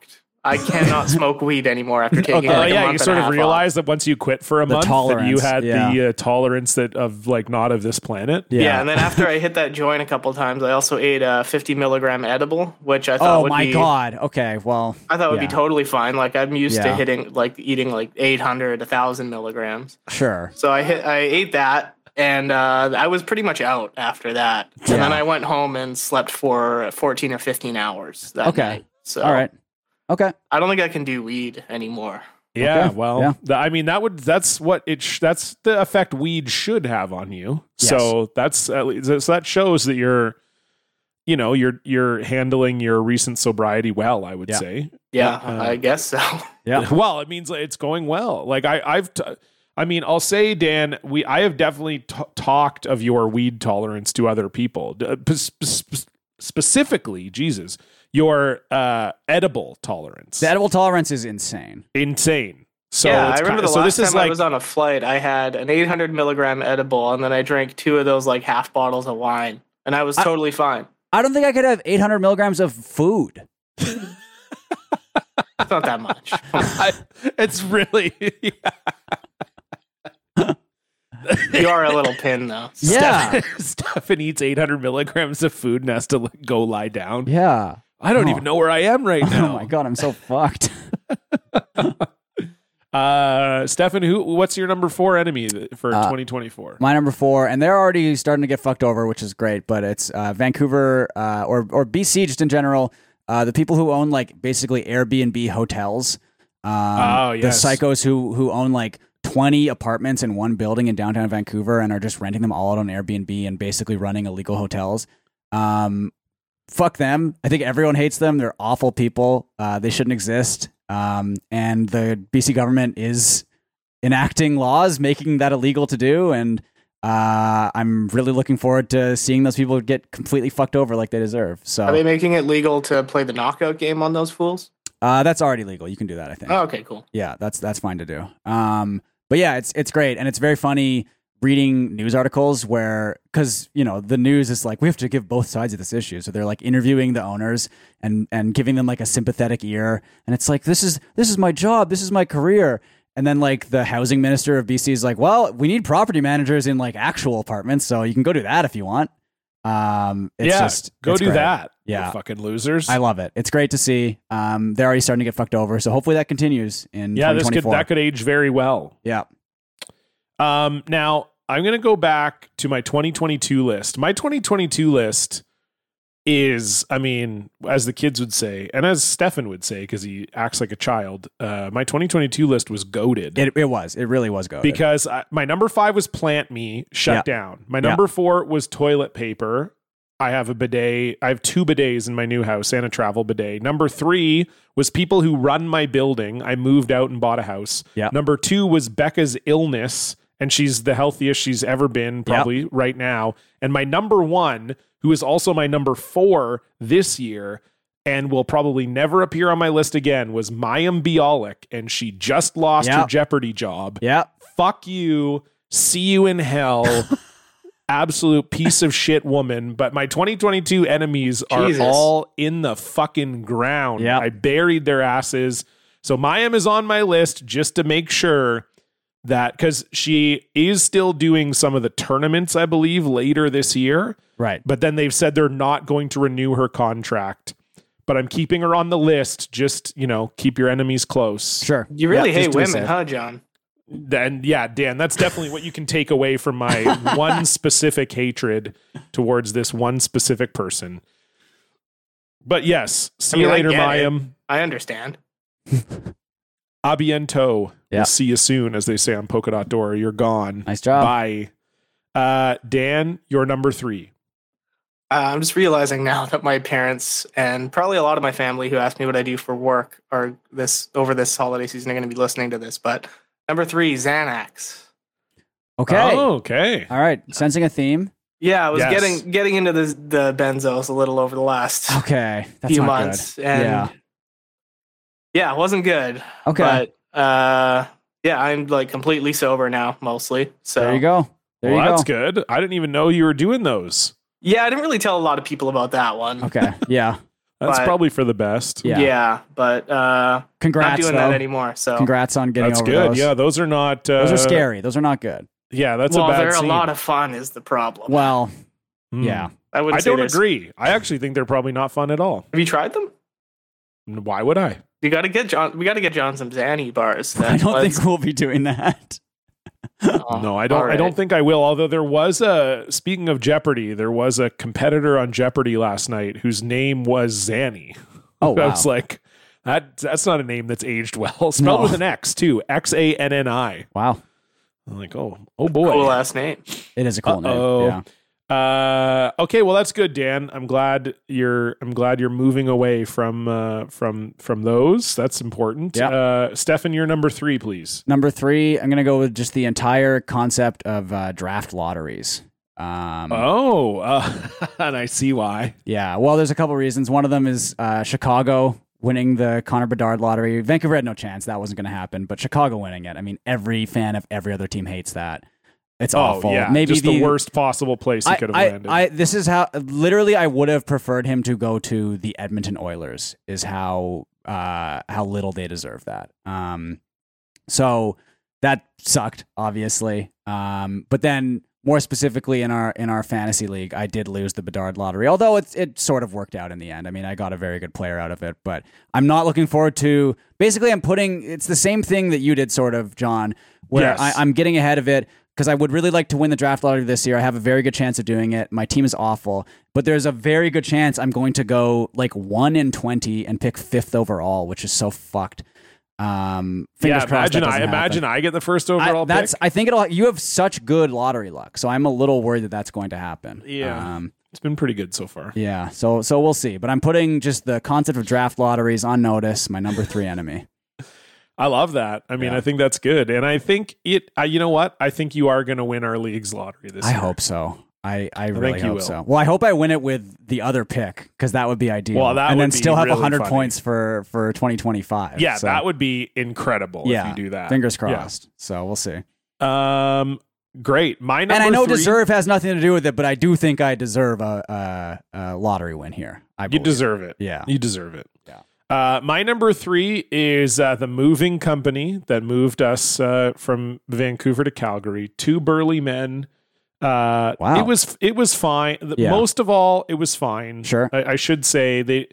I cannot smoke weed anymore after taking Okay. Oh like a yeah, month you and sort a of half realize that once you quit for a The month, that you tolerance, had yeah. the uh, tolerance that of like not of this planet. off. Yeah, and then after I hit that joint a couple times, I also ate a fifty milligram edible, which I thought Oh would my be god. Okay. Well. I thought would yeah, be totally fine. Like I'm used to Yeah. hitting like eating like eight hundred, one thousand milligrams. Sure. So I hit I ate that. And uh, I was pretty much out after that. And Yeah. then I went home and slept for fourteen or fifteen hours that Okay. night. So All right. Okay. I don't think I can do weed anymore. Yeah, Okay. well, Yeah. th- I mean that would that's what it sh- that's the effect weed should have on you. Yes. So that's at least, so that shows that you're, you know, you're you're handling your recent sobriety well. I would Yeah. say. Yeah, Uh, I guess so. Yeah. Well, it means like, it's going well. Like I, I've, t- I mean, I'll say, Dan, we, I have definitely t- talked of your weed tolerance to other people, D- p- sp- sp- specifically, Jesus, your uh, edible tolerance, The edible tolerance is insane. insane. So yeah, it's I remember ki- the so last this is time I like, was on a flight, I had an eight hundred milligram edible, and then I drank two of those like half bottles of wine, and I was I- totally fine. I don't think I could have eight hundred milligrams of food. It's not that much. I, it's really. You are a little pin, though. Yeah. Stefan, Stefan eats eight hundred milligrams of food and has to like, go lie down. Yeah. I don't Oh. even know where I am right Oh now. my god, I'm so fucked. Uh, Stefan, who? What's your number four enemy for Uh, twenty twenty-four? My number four, and they're already starting to get fucked over, which is great. But it's uh, Vancouver uh, or or B C just in general. Uh, the people who own like basically Airbnb hotels. Um, Oh, yes. The psychos who who own like twenty apartments in one building in downtown Vancouver and are just renting them all out on Airbnb and basically running illegal hotels. Um, fuck them. I think everyone hates them. They're awful people. Uh, they shouldn't exist. Um, and the B C government is enacting laws making that illegal to do. And uh, I'm really looking forward to seeing those people get completely fucked over like they deserve. So Are they making it legal to play the knockout game on those fools? uh, that's already legal. You can do that, I think. Oh, okay, cool. Yeah, that's that's fine to do. Um, but yeah, it's it's great, and it's very funny reading news articles where, because you know the news is like we have to give both sides of this issue, so they're like interviewing the owners and and giving them like a sympathetic ear, and it's like this is this is my job, this is my career, and then like the housing minister of B C is like, well, we need property managers in like actual apartments, so you can go do that if you want. Um, it's yeah, just go it's do great. that. Yeah. you fucking losers. I love it. It's great to see. Um, they're already starting to get fucked over, so hopefully that continues in yeah, this could 2024. that could age very well. Yeah. Um, now I'm going to go back to my twenty twenty-two list. My twenty twenty-two list is, I mean, as the kids would say, and as Stefan would say, because he acts like a child, uh, my twenty twenty-two list was goated. It it was. It really was good. because I, my number five was Plant Me, shut Yeah. down. My number four was toilet paper. I have a bidet. I have two bidets in my new house and a travel bidet. Number three was people who run my building. I moved out and bought a house. Yeah. Number two was Becca's illness, and she's the healthiest she's ever been probably right now. And my number one, who is also my number four this year and will probably never appear on my list again, was Mayim Bialik, and she just lost her Yep. Jeopardy job. Yeah. Fuck you. See you in hell. Absolute piece of shit woman. But my twenty twenty-two enemies are Jesus. all in the fucking ground. Yep. I buried their asses. So Mayim is on my list just to make sure that, because she is still doing some of the tournaments, I believe, later this year. Right. But then they've said they're not going to renew her contract. But I'm keeping her on the list. Just, you know, keep your enemies close. Sure. You really Yeah, just hate to be women, safe. huh, John? Then yeah, Dan, that's definitely what you can take away from my one specific hatred towards this one specific person. But yes, see I mean, you I later, get it. Mayim. I understand. A bientôt. Yeah. We'll see you soon, as they say on Polka Dot Door. You're gone. Nice job. Bye. Uh, Dan, you're number three. Uh, I'm just realizing now that my parents and probably a lot of my family who ask me what I do for work are this over this holiday season are going to be listening to this. But number three, Xanax. Okay. Oh, okay. All right. Sensing a theme. Yeah, I was Yes. getting getting into the the benzos a little over the last Okay. That's few not months, good. and Yeah. yeah, it wasn't good. Okay. But uh, yeah, I'm like completely sober now, mostly. So there you go. There Well, you that's go. good. I didn't even know you were doing those. Yeah, I didn't really tell a lot of people about that one. Okay. Yeah. That's But- probably for the best. Yeah. Yeah, but uh, Congrats, not doing though. that anymore. So Congrats on getting That's over good. those. Yeah, those are not. Uh, Those are scary. Those are not good. Yeah, that's well, a bad they're scene. a lot of fun. Is the problem? Well, Hmm. yeah. I wouldn't I say don't there's- agree. I actually think they're probably not fun at all. Have you tried them? Why would I? You got to get John. We got to get John some Zanny bars. I don't Let's- think we'll be doing that. Oh, No, I don't. all I don't right. think I will. Although there was a speaking of Jeopardy, there was a competitor on Jeopardy last night whose name was Zanny. Oh, I wow. was like, that that's not a name that's aged well. Spelled No. with an X too. X A N N I. Wow. I'm like, oh, oh boy. Cool last name. It is a cool Uh-oh. name. Yeah. Uh, okay, well that's good, Dan. I'm glad you're. I'm glad you're moving away from uh, from from those. That's important. Yeah. Uh, Stefan, you're number three, please. Number three, I'm going to go with just the entire concept of uh, draft lotteries. Um, Oh, uh, and I see why. Yeah. Well, there's a couple reasons. One of them is uh, Chicago winning the Connor Bedard lottery. Vancouver had no chance. That wasn't going to happen. But Chicago winning it. I mean, every fan of every other team hates that. It's Oh awful. yeah, Maybe just the, worst possible place he I, could have I, landed. I, this is how literally I would have preferred him to go to the Edmonton Oilers. Is how uh, how little they deserve that. Um, so that sucked, obviously. Um, but then more specifically in our in our fantasy league, I did lose the Bedard lottery. Although it it sort of worked out in the end. I mean, I got a very good player out of it. But I'm not looking forward to. Basically, I'm putting. It's the same thing that you did, sort of, John. Where Yes. I, I'm getting ahead of it. Because I would really like to win the draft lottery this year. I have a very good chance of doing it. My team is awful, but there's a very good chance I'm going to go like one in twenty and pick fifth overall, which is so fucked. Um, fingers yeah, crossed. that imagine I doesn't imagine happen. I get the first overall I, that's. pick. I think it'll. You have such good lottery luck, so I'm a little worried that that's going to happen. Yeah. Um, It's been pretty good so far. yeah. So so we'll see. But I'm putting just the concept of draft lotteries on notice. My number three enemy. I love that. I mean, Yeah. I think that's good, and I think it. Uh, you know what? I think you are going to win our league's lottery this I year. hope so. I, I really think you hope will. so. Well, I hope I win it with the other pick because that would be ideal. Well, that and would then be still have really one hundred funny. points for for twenty twenty-five. Yeah, So, that would be incredible yeah, if you do that. Fingers Yeah. crossed. So we'll see. Um, great. My number And I know three, deserve has nothing to do with it, but I do think I deserve a, a, a lottery win here. I You believe. deserve it. Yeah. You deserve it. Yeah. Uh, my number three is uh, the moving company that moved us uh, from Vancouver to Calgary. Two burly men. Uh, Wow. It was it was fine. The- Yeah. Most of all, it was fine. Sure. I, I should say they.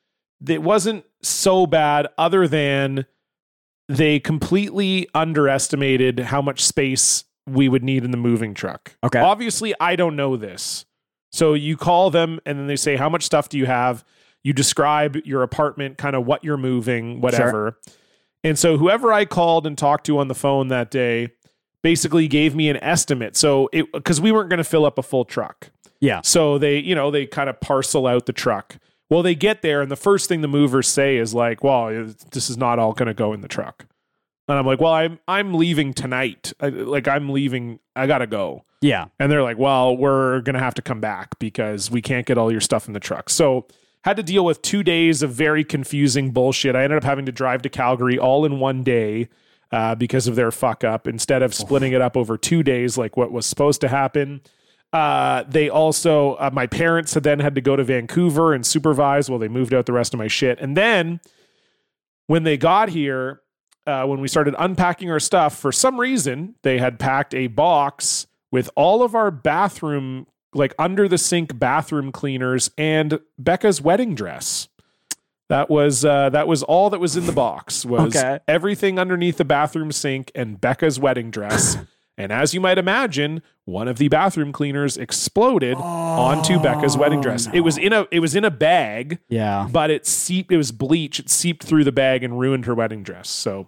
It wasn't so bad, other than they completely underestimated how much space we would need in the moving truck. Okay. Obviously, I don't know this. So you call them and then they say, how much stuff do you have? You describe your apartment, kind of what you're moving, whatever. And so whoever I called and talked to on the phone that day basically gave me an estimate. So it, because we weren't going to fill up a full truck. Yeah. So they, you know, they kind of parcel out the truck. Well, they get there and the first thing the movers say is like, well, this is not all going to go in the truck. And I'm like, well, I'm, I'm leaving tonight. I, like I'm leaving. I got to go. Yeah. And they're like, well, we're going to have to come back because we can't get all your stuff in the truck. So had to deal with two days of very confusing bullshit. I ended up having to drive to Calgary all in one day uh, because of their fuck up instead of splitting it up over two days like what was supposed to happen. Uh, they also, uh, my parents had then had to go to Vancouver and supervise while they moved out the rest of my shit. And then when they got here, uh, when we started unpacking our stuff, for some reason, they had packed a box with all of our bathroom, like under the sink bathroom cleaners and Becca's wedding dress. That was uh, that was all that was in the box was Okay. everything underneath the bathroom sink and Becca's wedding dress. And as you might imagine, one of the bathroom cleaners exploded onto Becca's wedding dress. It was in a it was in a bag, Yeah. but it seeped. It was bleach. It seeped through the bag and ruined her wedding dress. So,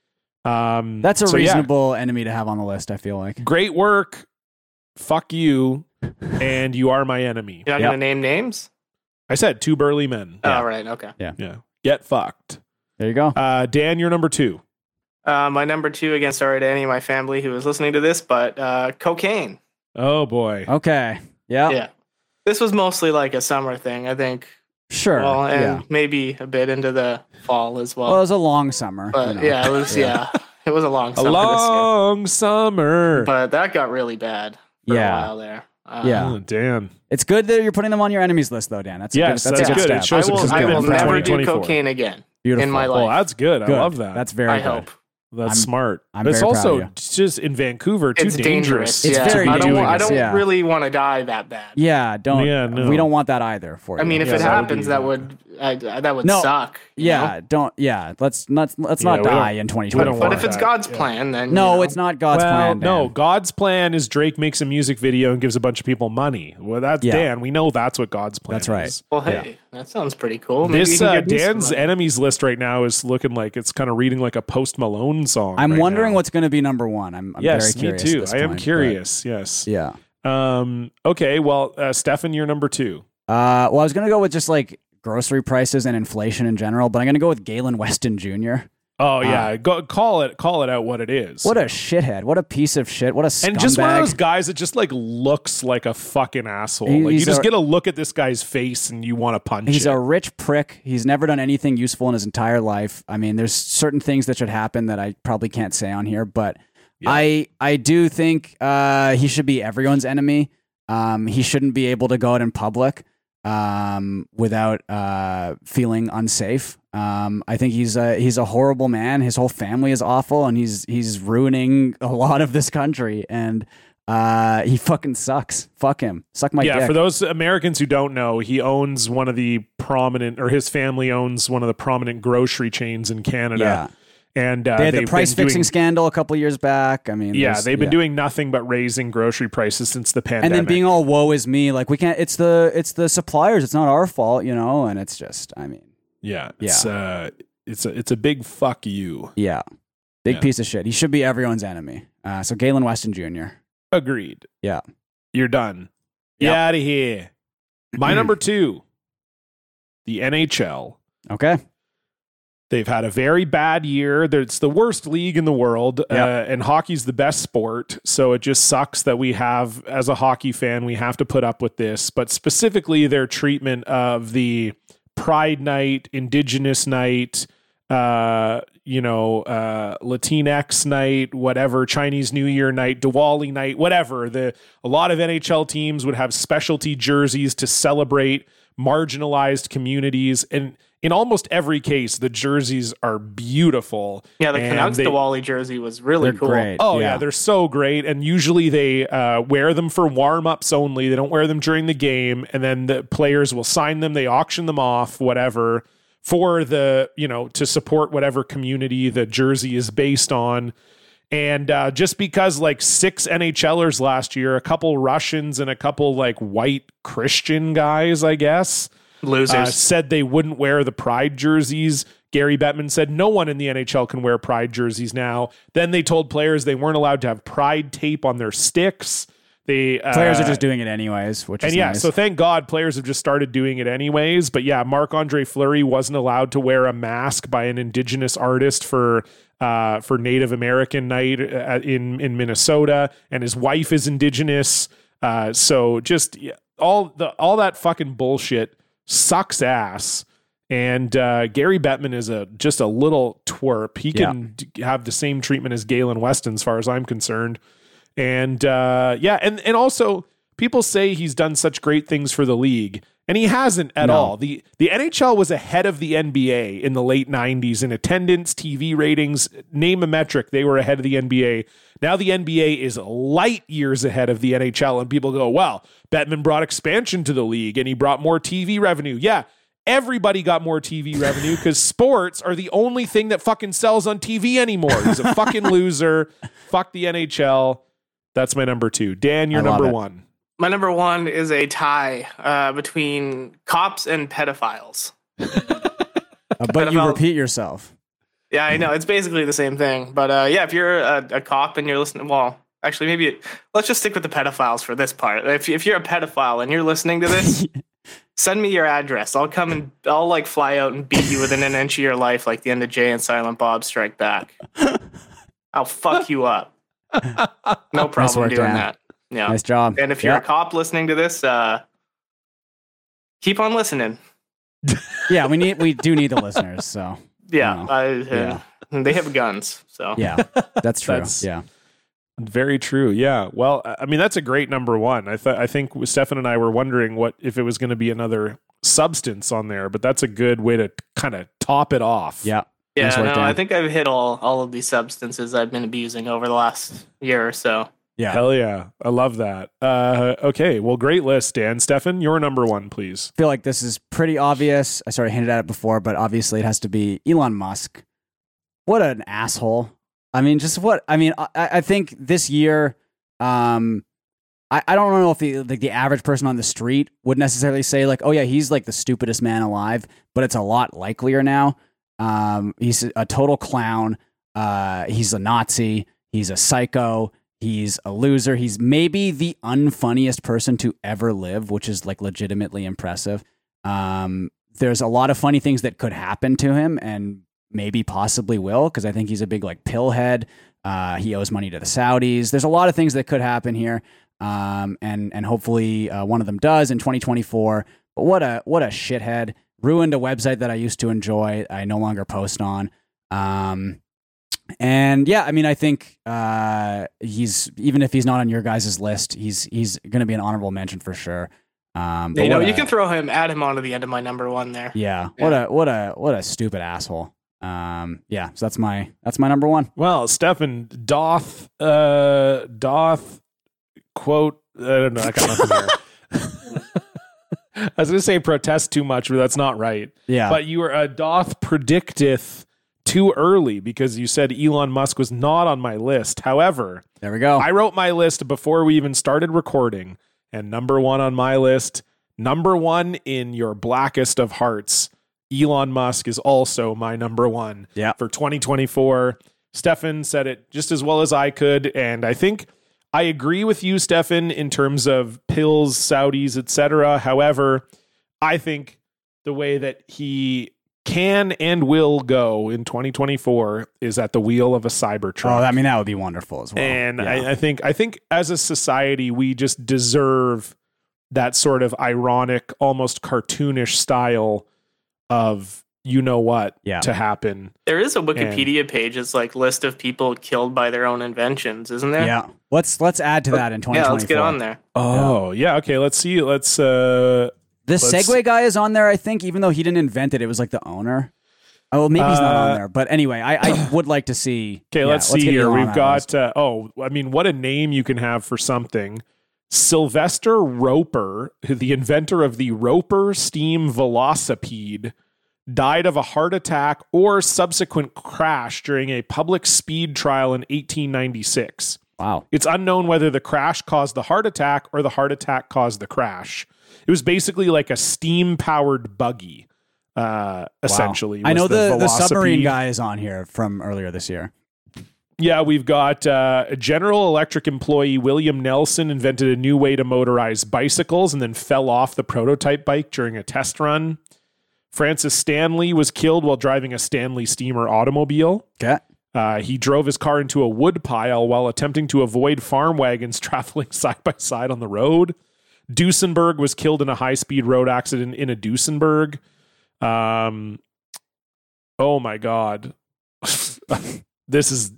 um, That's a so yeah. reasonable enemy to have on the list, I feel like. Great work. Fuck you, and you are my enemy. You're not Yep. going to name names? I said two burly men. Oh, right. Okay. Yeah, get fucked. There you go. Uh, Dan, you're number two. Uh, my number two, again, sorry to any of my family who was listening to this, but uh, cocaine. Oh boy. Okay. Yeah. Yeah. This was mostly like a summer thing, I think. Sure. Well, and yeah. maybe a bit into the fall as well. Well, it was a long summer. but you know. yeah, it was, yeah. It was a long A summer this year. long summer. But that got really bad for Yeah. a while there. Uh, Yeah. Oh, Dan. It's good that you're putting them on your enemies list, though, Dan. That's a Yes, good, that's, that's a good, good. It step. shows I a will, I commitment will for never twenty do twenty-four. cocaine again Beautiful. in my life. Well, that's good. Good. I love that. That's very I good. hope. That's I'm- smart. I'm but it's very proud also of you. just in Vancouver too It's dangerous. It's yeah. very I don't, doing wa- I this, don't yeah. really want to die that bad. Yeah, don't. Yeah, no. We don't want that either for you. I mean, if Yeah, it that would happens, be- that would I, that would No. suck. you yeah, know? don't. Yeah, let's not let's Yeah, not we don't- die in twenty we don't twenty-four. But if it's that, God's yeah. plan, then no, you know. it's not God's well, plan. no. Dan. God's plan is Drake makes a music video and gives a bunch of people money. Well, that's Yeah. Dan. We know that's what God's plan That's right. is. Well, hey, that sounds pretty cool. Maybe This you can uh, give me some Dan's money. enemies list right now is looking like it's kind of reading like a Post Malone song. I'm right wondering now. what's going to be number one. I'm, I'm yes, very curious. me at too. this I am point, but- curious. Yes. Yeah. Um. Okay. Well, uh, Stefan, you're number two. Uh, well, I was going to go with just like grocery prices and inflation in general, but I'm going to go with Galen Weston Junior Oh yeah. Go call it. Call it out. What it is. What a shithead! What a piece of shit! What a scumbag! and just one of those guys that just like looks like a fucking asshole. He- like you he's just a- get a look at this guy's face and you want to punch He's it. a rich prick. He's never done anything useful in his entire life. I mean, there's certain things that should happen that I probably can't say on here, but Yeah. I I do think uh, he should be everyone's enemy. Um, he shouldn't be able to go out in public um, without uh, feeling unsafe. Um, I think he's a he's a horrible man. His whole family is awful, and he's he's ruining a lot of this country. And uh, he fucking sucks. Fuck him. Suck my yeah, dick. for those Americans who don't know, he owns one of the prominent, or his family owns one of the prominent grocery chains in Canada. yeah. And uh, They had the they've price been fixing doing, scandal a couple years back. I mean, yeah, there's- they've been yeah. doing nothing but raising grocery prices since the pandemic. and then being all woe is me, like we can't. It's the it's the suppliers. It's not our fault, you know. And it's just, I mean, yeah, it's uh, it's a it's a big fuck you. yeah, big Yeah. piece of shit. He should be everyone's enemy. Uh, so Galen Weston Junior Agreed. Yeah. You're done. Yep. Get out of here. My number two, the N H L. Okay. They've had a very bad year. It's the worst league in the world, Yep. uh, and hockey's the best sport. So it just sucks that we have, as a hockey fan, we have to put up with this. But specifically, their treatment of the Pride Night, Indigenous Night, uh, you know, uh, Latinx Night, whatever, Chinese New Year Night, Diwali Night, whatever. The a lot of N H L teams would have specialty jerseys to celebrate marginalized communities, and in almost every case, the jerseys are beautiful. Yeah, the and Canucks they- Diwali jersey was really They're cool. great. Oh yeah. Yeah. they're so great, and usually they uh, wear them for warm-ups only. They don't wear them during the game, and then the players will sign them. They auction them off, whatever, for the you know to support whatever community the jersey is based on. And uh, just because like six NHLers last year, a couple Russians and a couple like white Christian guys, I guess, Losers. uh, said they wouldn't wear the Pride jerseys. Gary Bettman said no one in the N H L can wear Pride jerseys now. Then they told players they weren't allowed to have Pride tape on their sticks. They uh, Players are just doing it anyways, which and is yeah, nice. so thank God players have just started doing it anyways. But yeah, Marc-Andre Fleury wasn't allowed to wear a mask by an indigenous artist for uh, for Native American night uh, in in Minnesota, and his wife is indigenous. Uh, so just yeah, all the all that fucking bullshit sucks ass. And uh, Gary Bettman is a just a little twerp. He can d- have the same treatment as Galen Weston, as far as I'm concerned. And uh, yeah, and and also people say he's done such great things for the league, and he hasn't at No. all. The the N H L was ahead of the N B A in the late nineties in attendance, T V ratings, name a metric, they were ahead of the N B A. Now the N B A is light years ahead of the N H L, and people go, well, Bettman brought expansion to the league and he brought more T V revenue. Yeah, everybody got more T V revenue because sports are the only thing that fucking sells on T V anymore. He's a fucking loser. Fuck the N H L. That's my number two. Dan, you're I love number it. one. My number one is a tie uh, between cops and pedophiles. Uh, but you pedophile- repeat yourself. Yeah, I know. It's basically the same thing. But uh, yeah, if you're a, a cop and you're listening, well, actually, maybe it, let's just stick with the pedophiles for this part. If, if you're a pedophile and you're listening to this, send me your address. I'll come and I'll like fly out and beat you within an inch of your life, like the end of Jay and Silent Bob Strike Back. I'll fuck you up. No problem work, doing Dan. that. Yeah. Nice job. And if you're yeah. a cop listening to this, uh, keep on listening. yeah, we need we do need the listeners. So Yeah, No. I, uh, Yeah. they have guns. So yeah, that's true. That's- yeah. Very true. Yeah. Well, I mean, that's a great number one. I thought I think Stefan and I were wondering what if it was going to be another substance on there, but that's a good way to kind of top it off. Yeah. Yeah, Nice work, no, Dan. I think I've hit all all of these substances I've been abusing over the last year or so. Yeah. Hell yeah. I love that. Uh, okay. Well, great list, Dan. Stefan, your number one, please. I feel like this is pretty obvious. I sort of hinted at it before, but obviously it has to be Elon Musk. What an asshole. I mean, just what, I mean, I, I think this year, um, I, I don't know if the, like the average person on the street would necessarily say like, oh yeah, he's like the stupidest man alive, but it's a lot likelier now. Um, he's a total clown. Uh, he's a Nazi. He's a psycho. He's a loser. He's maybe the unfunniest person to ever live, which is like legitimately impressive. Um, there's a lot of funny things that could happen to him and maybe possibly will, because I think he's a big like pillhead. Uh, he owes money to the Saudis. There's a lot of things that could happen here. Um, and, and hopefully uh, one of them does in twenty twenty-four. But what a, what a shithead. Ruined a website that I used to enjoy. I no longer post on. Um, And yeah, I mean, I think uh, he's even if he's not on your guys' list, he's he's going to be an honorable mention for sure. Um, but You know, what you a- can throw him, add him onto the end of my number one there. yeah, what a what a what a stupid asshole. Um, yeah, so that's my that's my number one. Well, Stefan, doth, uh, doth, quote, I don't know, I got nothing here. I was going to say protest too much, but that's not right. Yeah, But you were, uh, doth predicteth too early because you said Elon Musk was not on my list. However, there we go. I wrote my list before we even started recording, and number one on my list, number one in your blackest of hearts, Elon Musk is also my number one Yeah. for twenty twenty-four. Stefan said it just as well as I could, and I think I agree with you, Stefan, in terms of pills, Saudis, et cetera. However, I think the way that he can and will go in twenty twenty-four is at the wheel of a Cybertruck. Oh, I mean that would be wonderful as well. And Yeah. I, I think I think as a society, we just deserve that sort of ironic, almost cartoonish style of you know what Yeah. to happen. There is a Wikipedia page. It's like list of people killed by their own inventions, isn't there? yeah, let's let's add to that in twenty twenty-four. Yeah, let's get on there. Oh yeah, okay. Let's see. Let's. uh The Let's- Segway guy is on there, I think, even though he didn't invent it. It was like the owner. Oh, well, maybe he's not Uh, on there. But anyway, I, I would like to see. Okay, yeah, let's see get here. Elon on We've that list. got. Uh, oh, I mean, what a name you can have for something. Sylvester Roper, the inventor of the Roper steam velocipede, died of a heart attack or subsequent crash during a public speed trial in eighteen ninety-six. Wow. It's unknown whether the crash caused the heart attack or the heart attack caused the crash. It was basically like a steam-powered buggy, uh, essentially. I was know the, the submarine velocipede. guy is on here from earlier this year. Yeah, we've got uh, a General Electric employee, William Nelson, invented a new way to motorize bicycles and then fell off the prototype bike during a test run. Francis Stanley was killed while driving a Stanley steamer automobile. Okay. Uh, he drove his car into a wood pile while attempting to avoid farm wagons traveling side by side on the road. Duesenberg was killed in a high-speed road accident in a Duesenberg. Um, oh my God. This is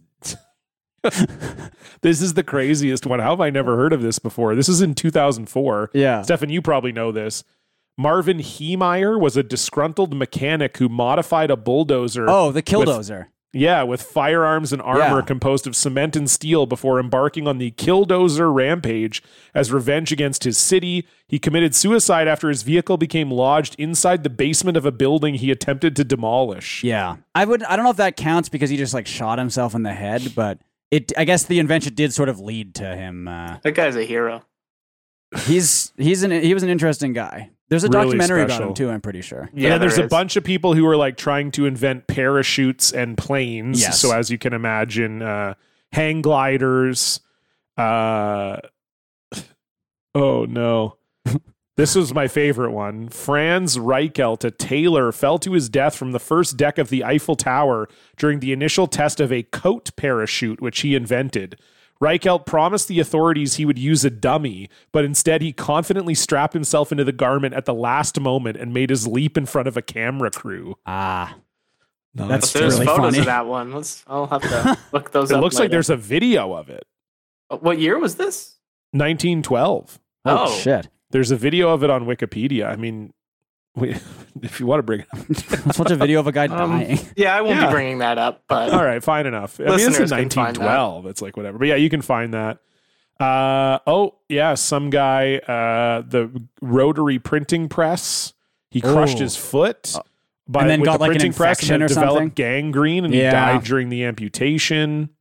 this is the craziest one. How have I never heard of this before? This is in two thousand four. Yeah. Stefan, you probably know this. Marvin Heemeyer was a disgruntled mechanic who modified a bulldozer. Oh, the Killdozer. Yeah, with firearms and armor Yeah. composed of cement and steel before embarking on the Killdozer rampage as revenge against his city. He committed suicide after his vehicle became lodged inside the basement of a building he attempted to demolish. Yeah. I would. I don't know if that counts because he just like shot himself in the head, but it. I guess the invention did sort of lead to him. Uh, That guy's a hero. he's he's an he was an interesting guy. There's a Really documentary about special. him too. I'm pretty sure. Yeah, Yeah, there's there a is. bunch of people who are like trying to invent parachutes and planes. Yes. So as you can imagine, uh, hang gliders. Uh, oh no. This was my favorite one. Franz Reichelt, a tailor, fell to his death from the first deck of the Eiffel Tower during the initial test of a coat parachute, which he invented. Reichelt promised the authorities he would use a dummy, but instead he confidently strapped himself into the garment at the last moment and made his leap in front of a camera crew. Ah, that's There's really photos funny. of that one. Let's. I'll have to look those It up. looks like later. there's a video of it. What year was this? nineteen twelve. Oh, Oh. shit. There's a video of it on Wikipedia. I mean, we, if you want to bring it up. Let's watch a video of a guy Um, dying. Yeah, I won't Yeah. be bringing that up, but All right, fine enough. I mean, it's Listeners in can find nineteen twelve. It's like whatever. But yeah, you can find that. Uh, oh, yeah, some guy, uh, the rotary printing press, he crushed Oh. his foot. By, And then with got, the like, an printing press and infection then or developed something? gangrene, and he Yeah. died during the amputation.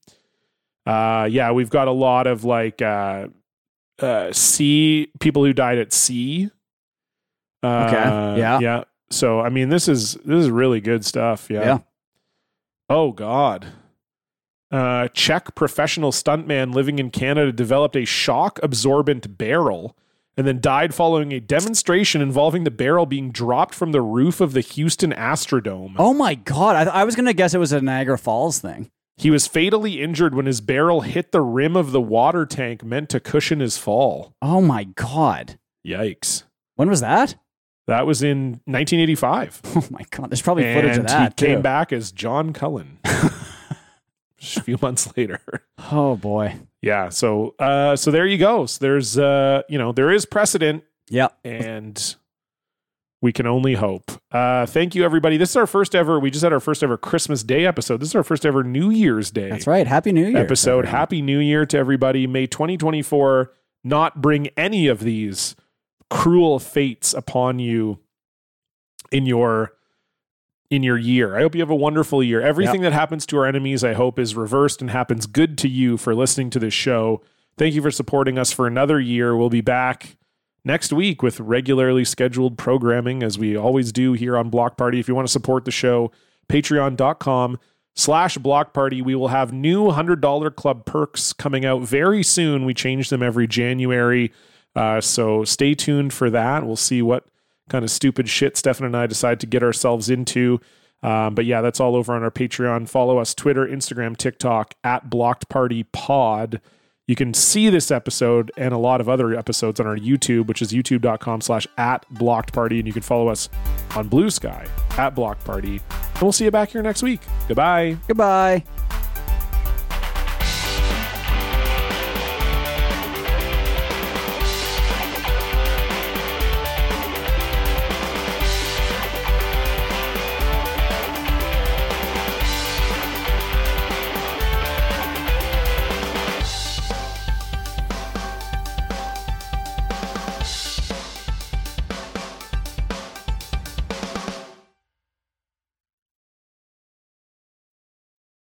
Uh, yeah, we've got a lot of like uh, uh, sea people who died at sea. Uh, Okay, yeah. yeah. So I mean, this is this is really good stuff. Yeah. Yeah. Oh God. Uh, Czech professional stuntman living in Canada developed a shock absorbent barrel and then died following a demonstration involving the barrel being dropped from the roof of the Houston Astrodome. Oh my God. I, th- I was going to guess it was a Niagara Falls thing. He was fatally injured when his barrel hit the rim of the water tank meant to cushion his fall. Oh my God. Yikes. When was that? That was in nineteen eighty-five. Oh my God. There's probably footage and of that he came too. back as John Cullen just a few months later. Oh boy. Yeah, so uh so there you go. So there's uh you know, there is precedent Yep. and we can only hope. Uh thank you everybody. This is our first ever we just had our first ever Christmas Day episode. This is our first ever New Year's Day That's right. Happy New Year. episode. everyone. Happy New Year to everybody. May twenty twenty-four not bring any of these cruel fates upon you in your in your year. I hope you have a wonderful year. Everything that happens to our enemies, I hope, is reversed and happens good to you for listening to this show. Thank you for supporting us for another year. We'll be back next week with regularly scheduled programming, as we always do here on Block Party. If you want to support the show, patreon.com slash Block Party. We will have new one hundred dollars club perks coming out very soon. We change them every January. Uh, so stay tuned for that. We'll see what kind of stupid shit Stefan and I decide to get ourselves into. Um, but yeah, that's all over on our Patreon. Follow us Twitter, Instagram, TikTok at Blocked Party Pod. You can see this episode and a lot of other episodes on our YouTube, which is youtube.com slash at Blocked Party. And you can follow us on Blue Sky at Blocked Party. And we'll see you back here next week. Goodbye. Goodbye.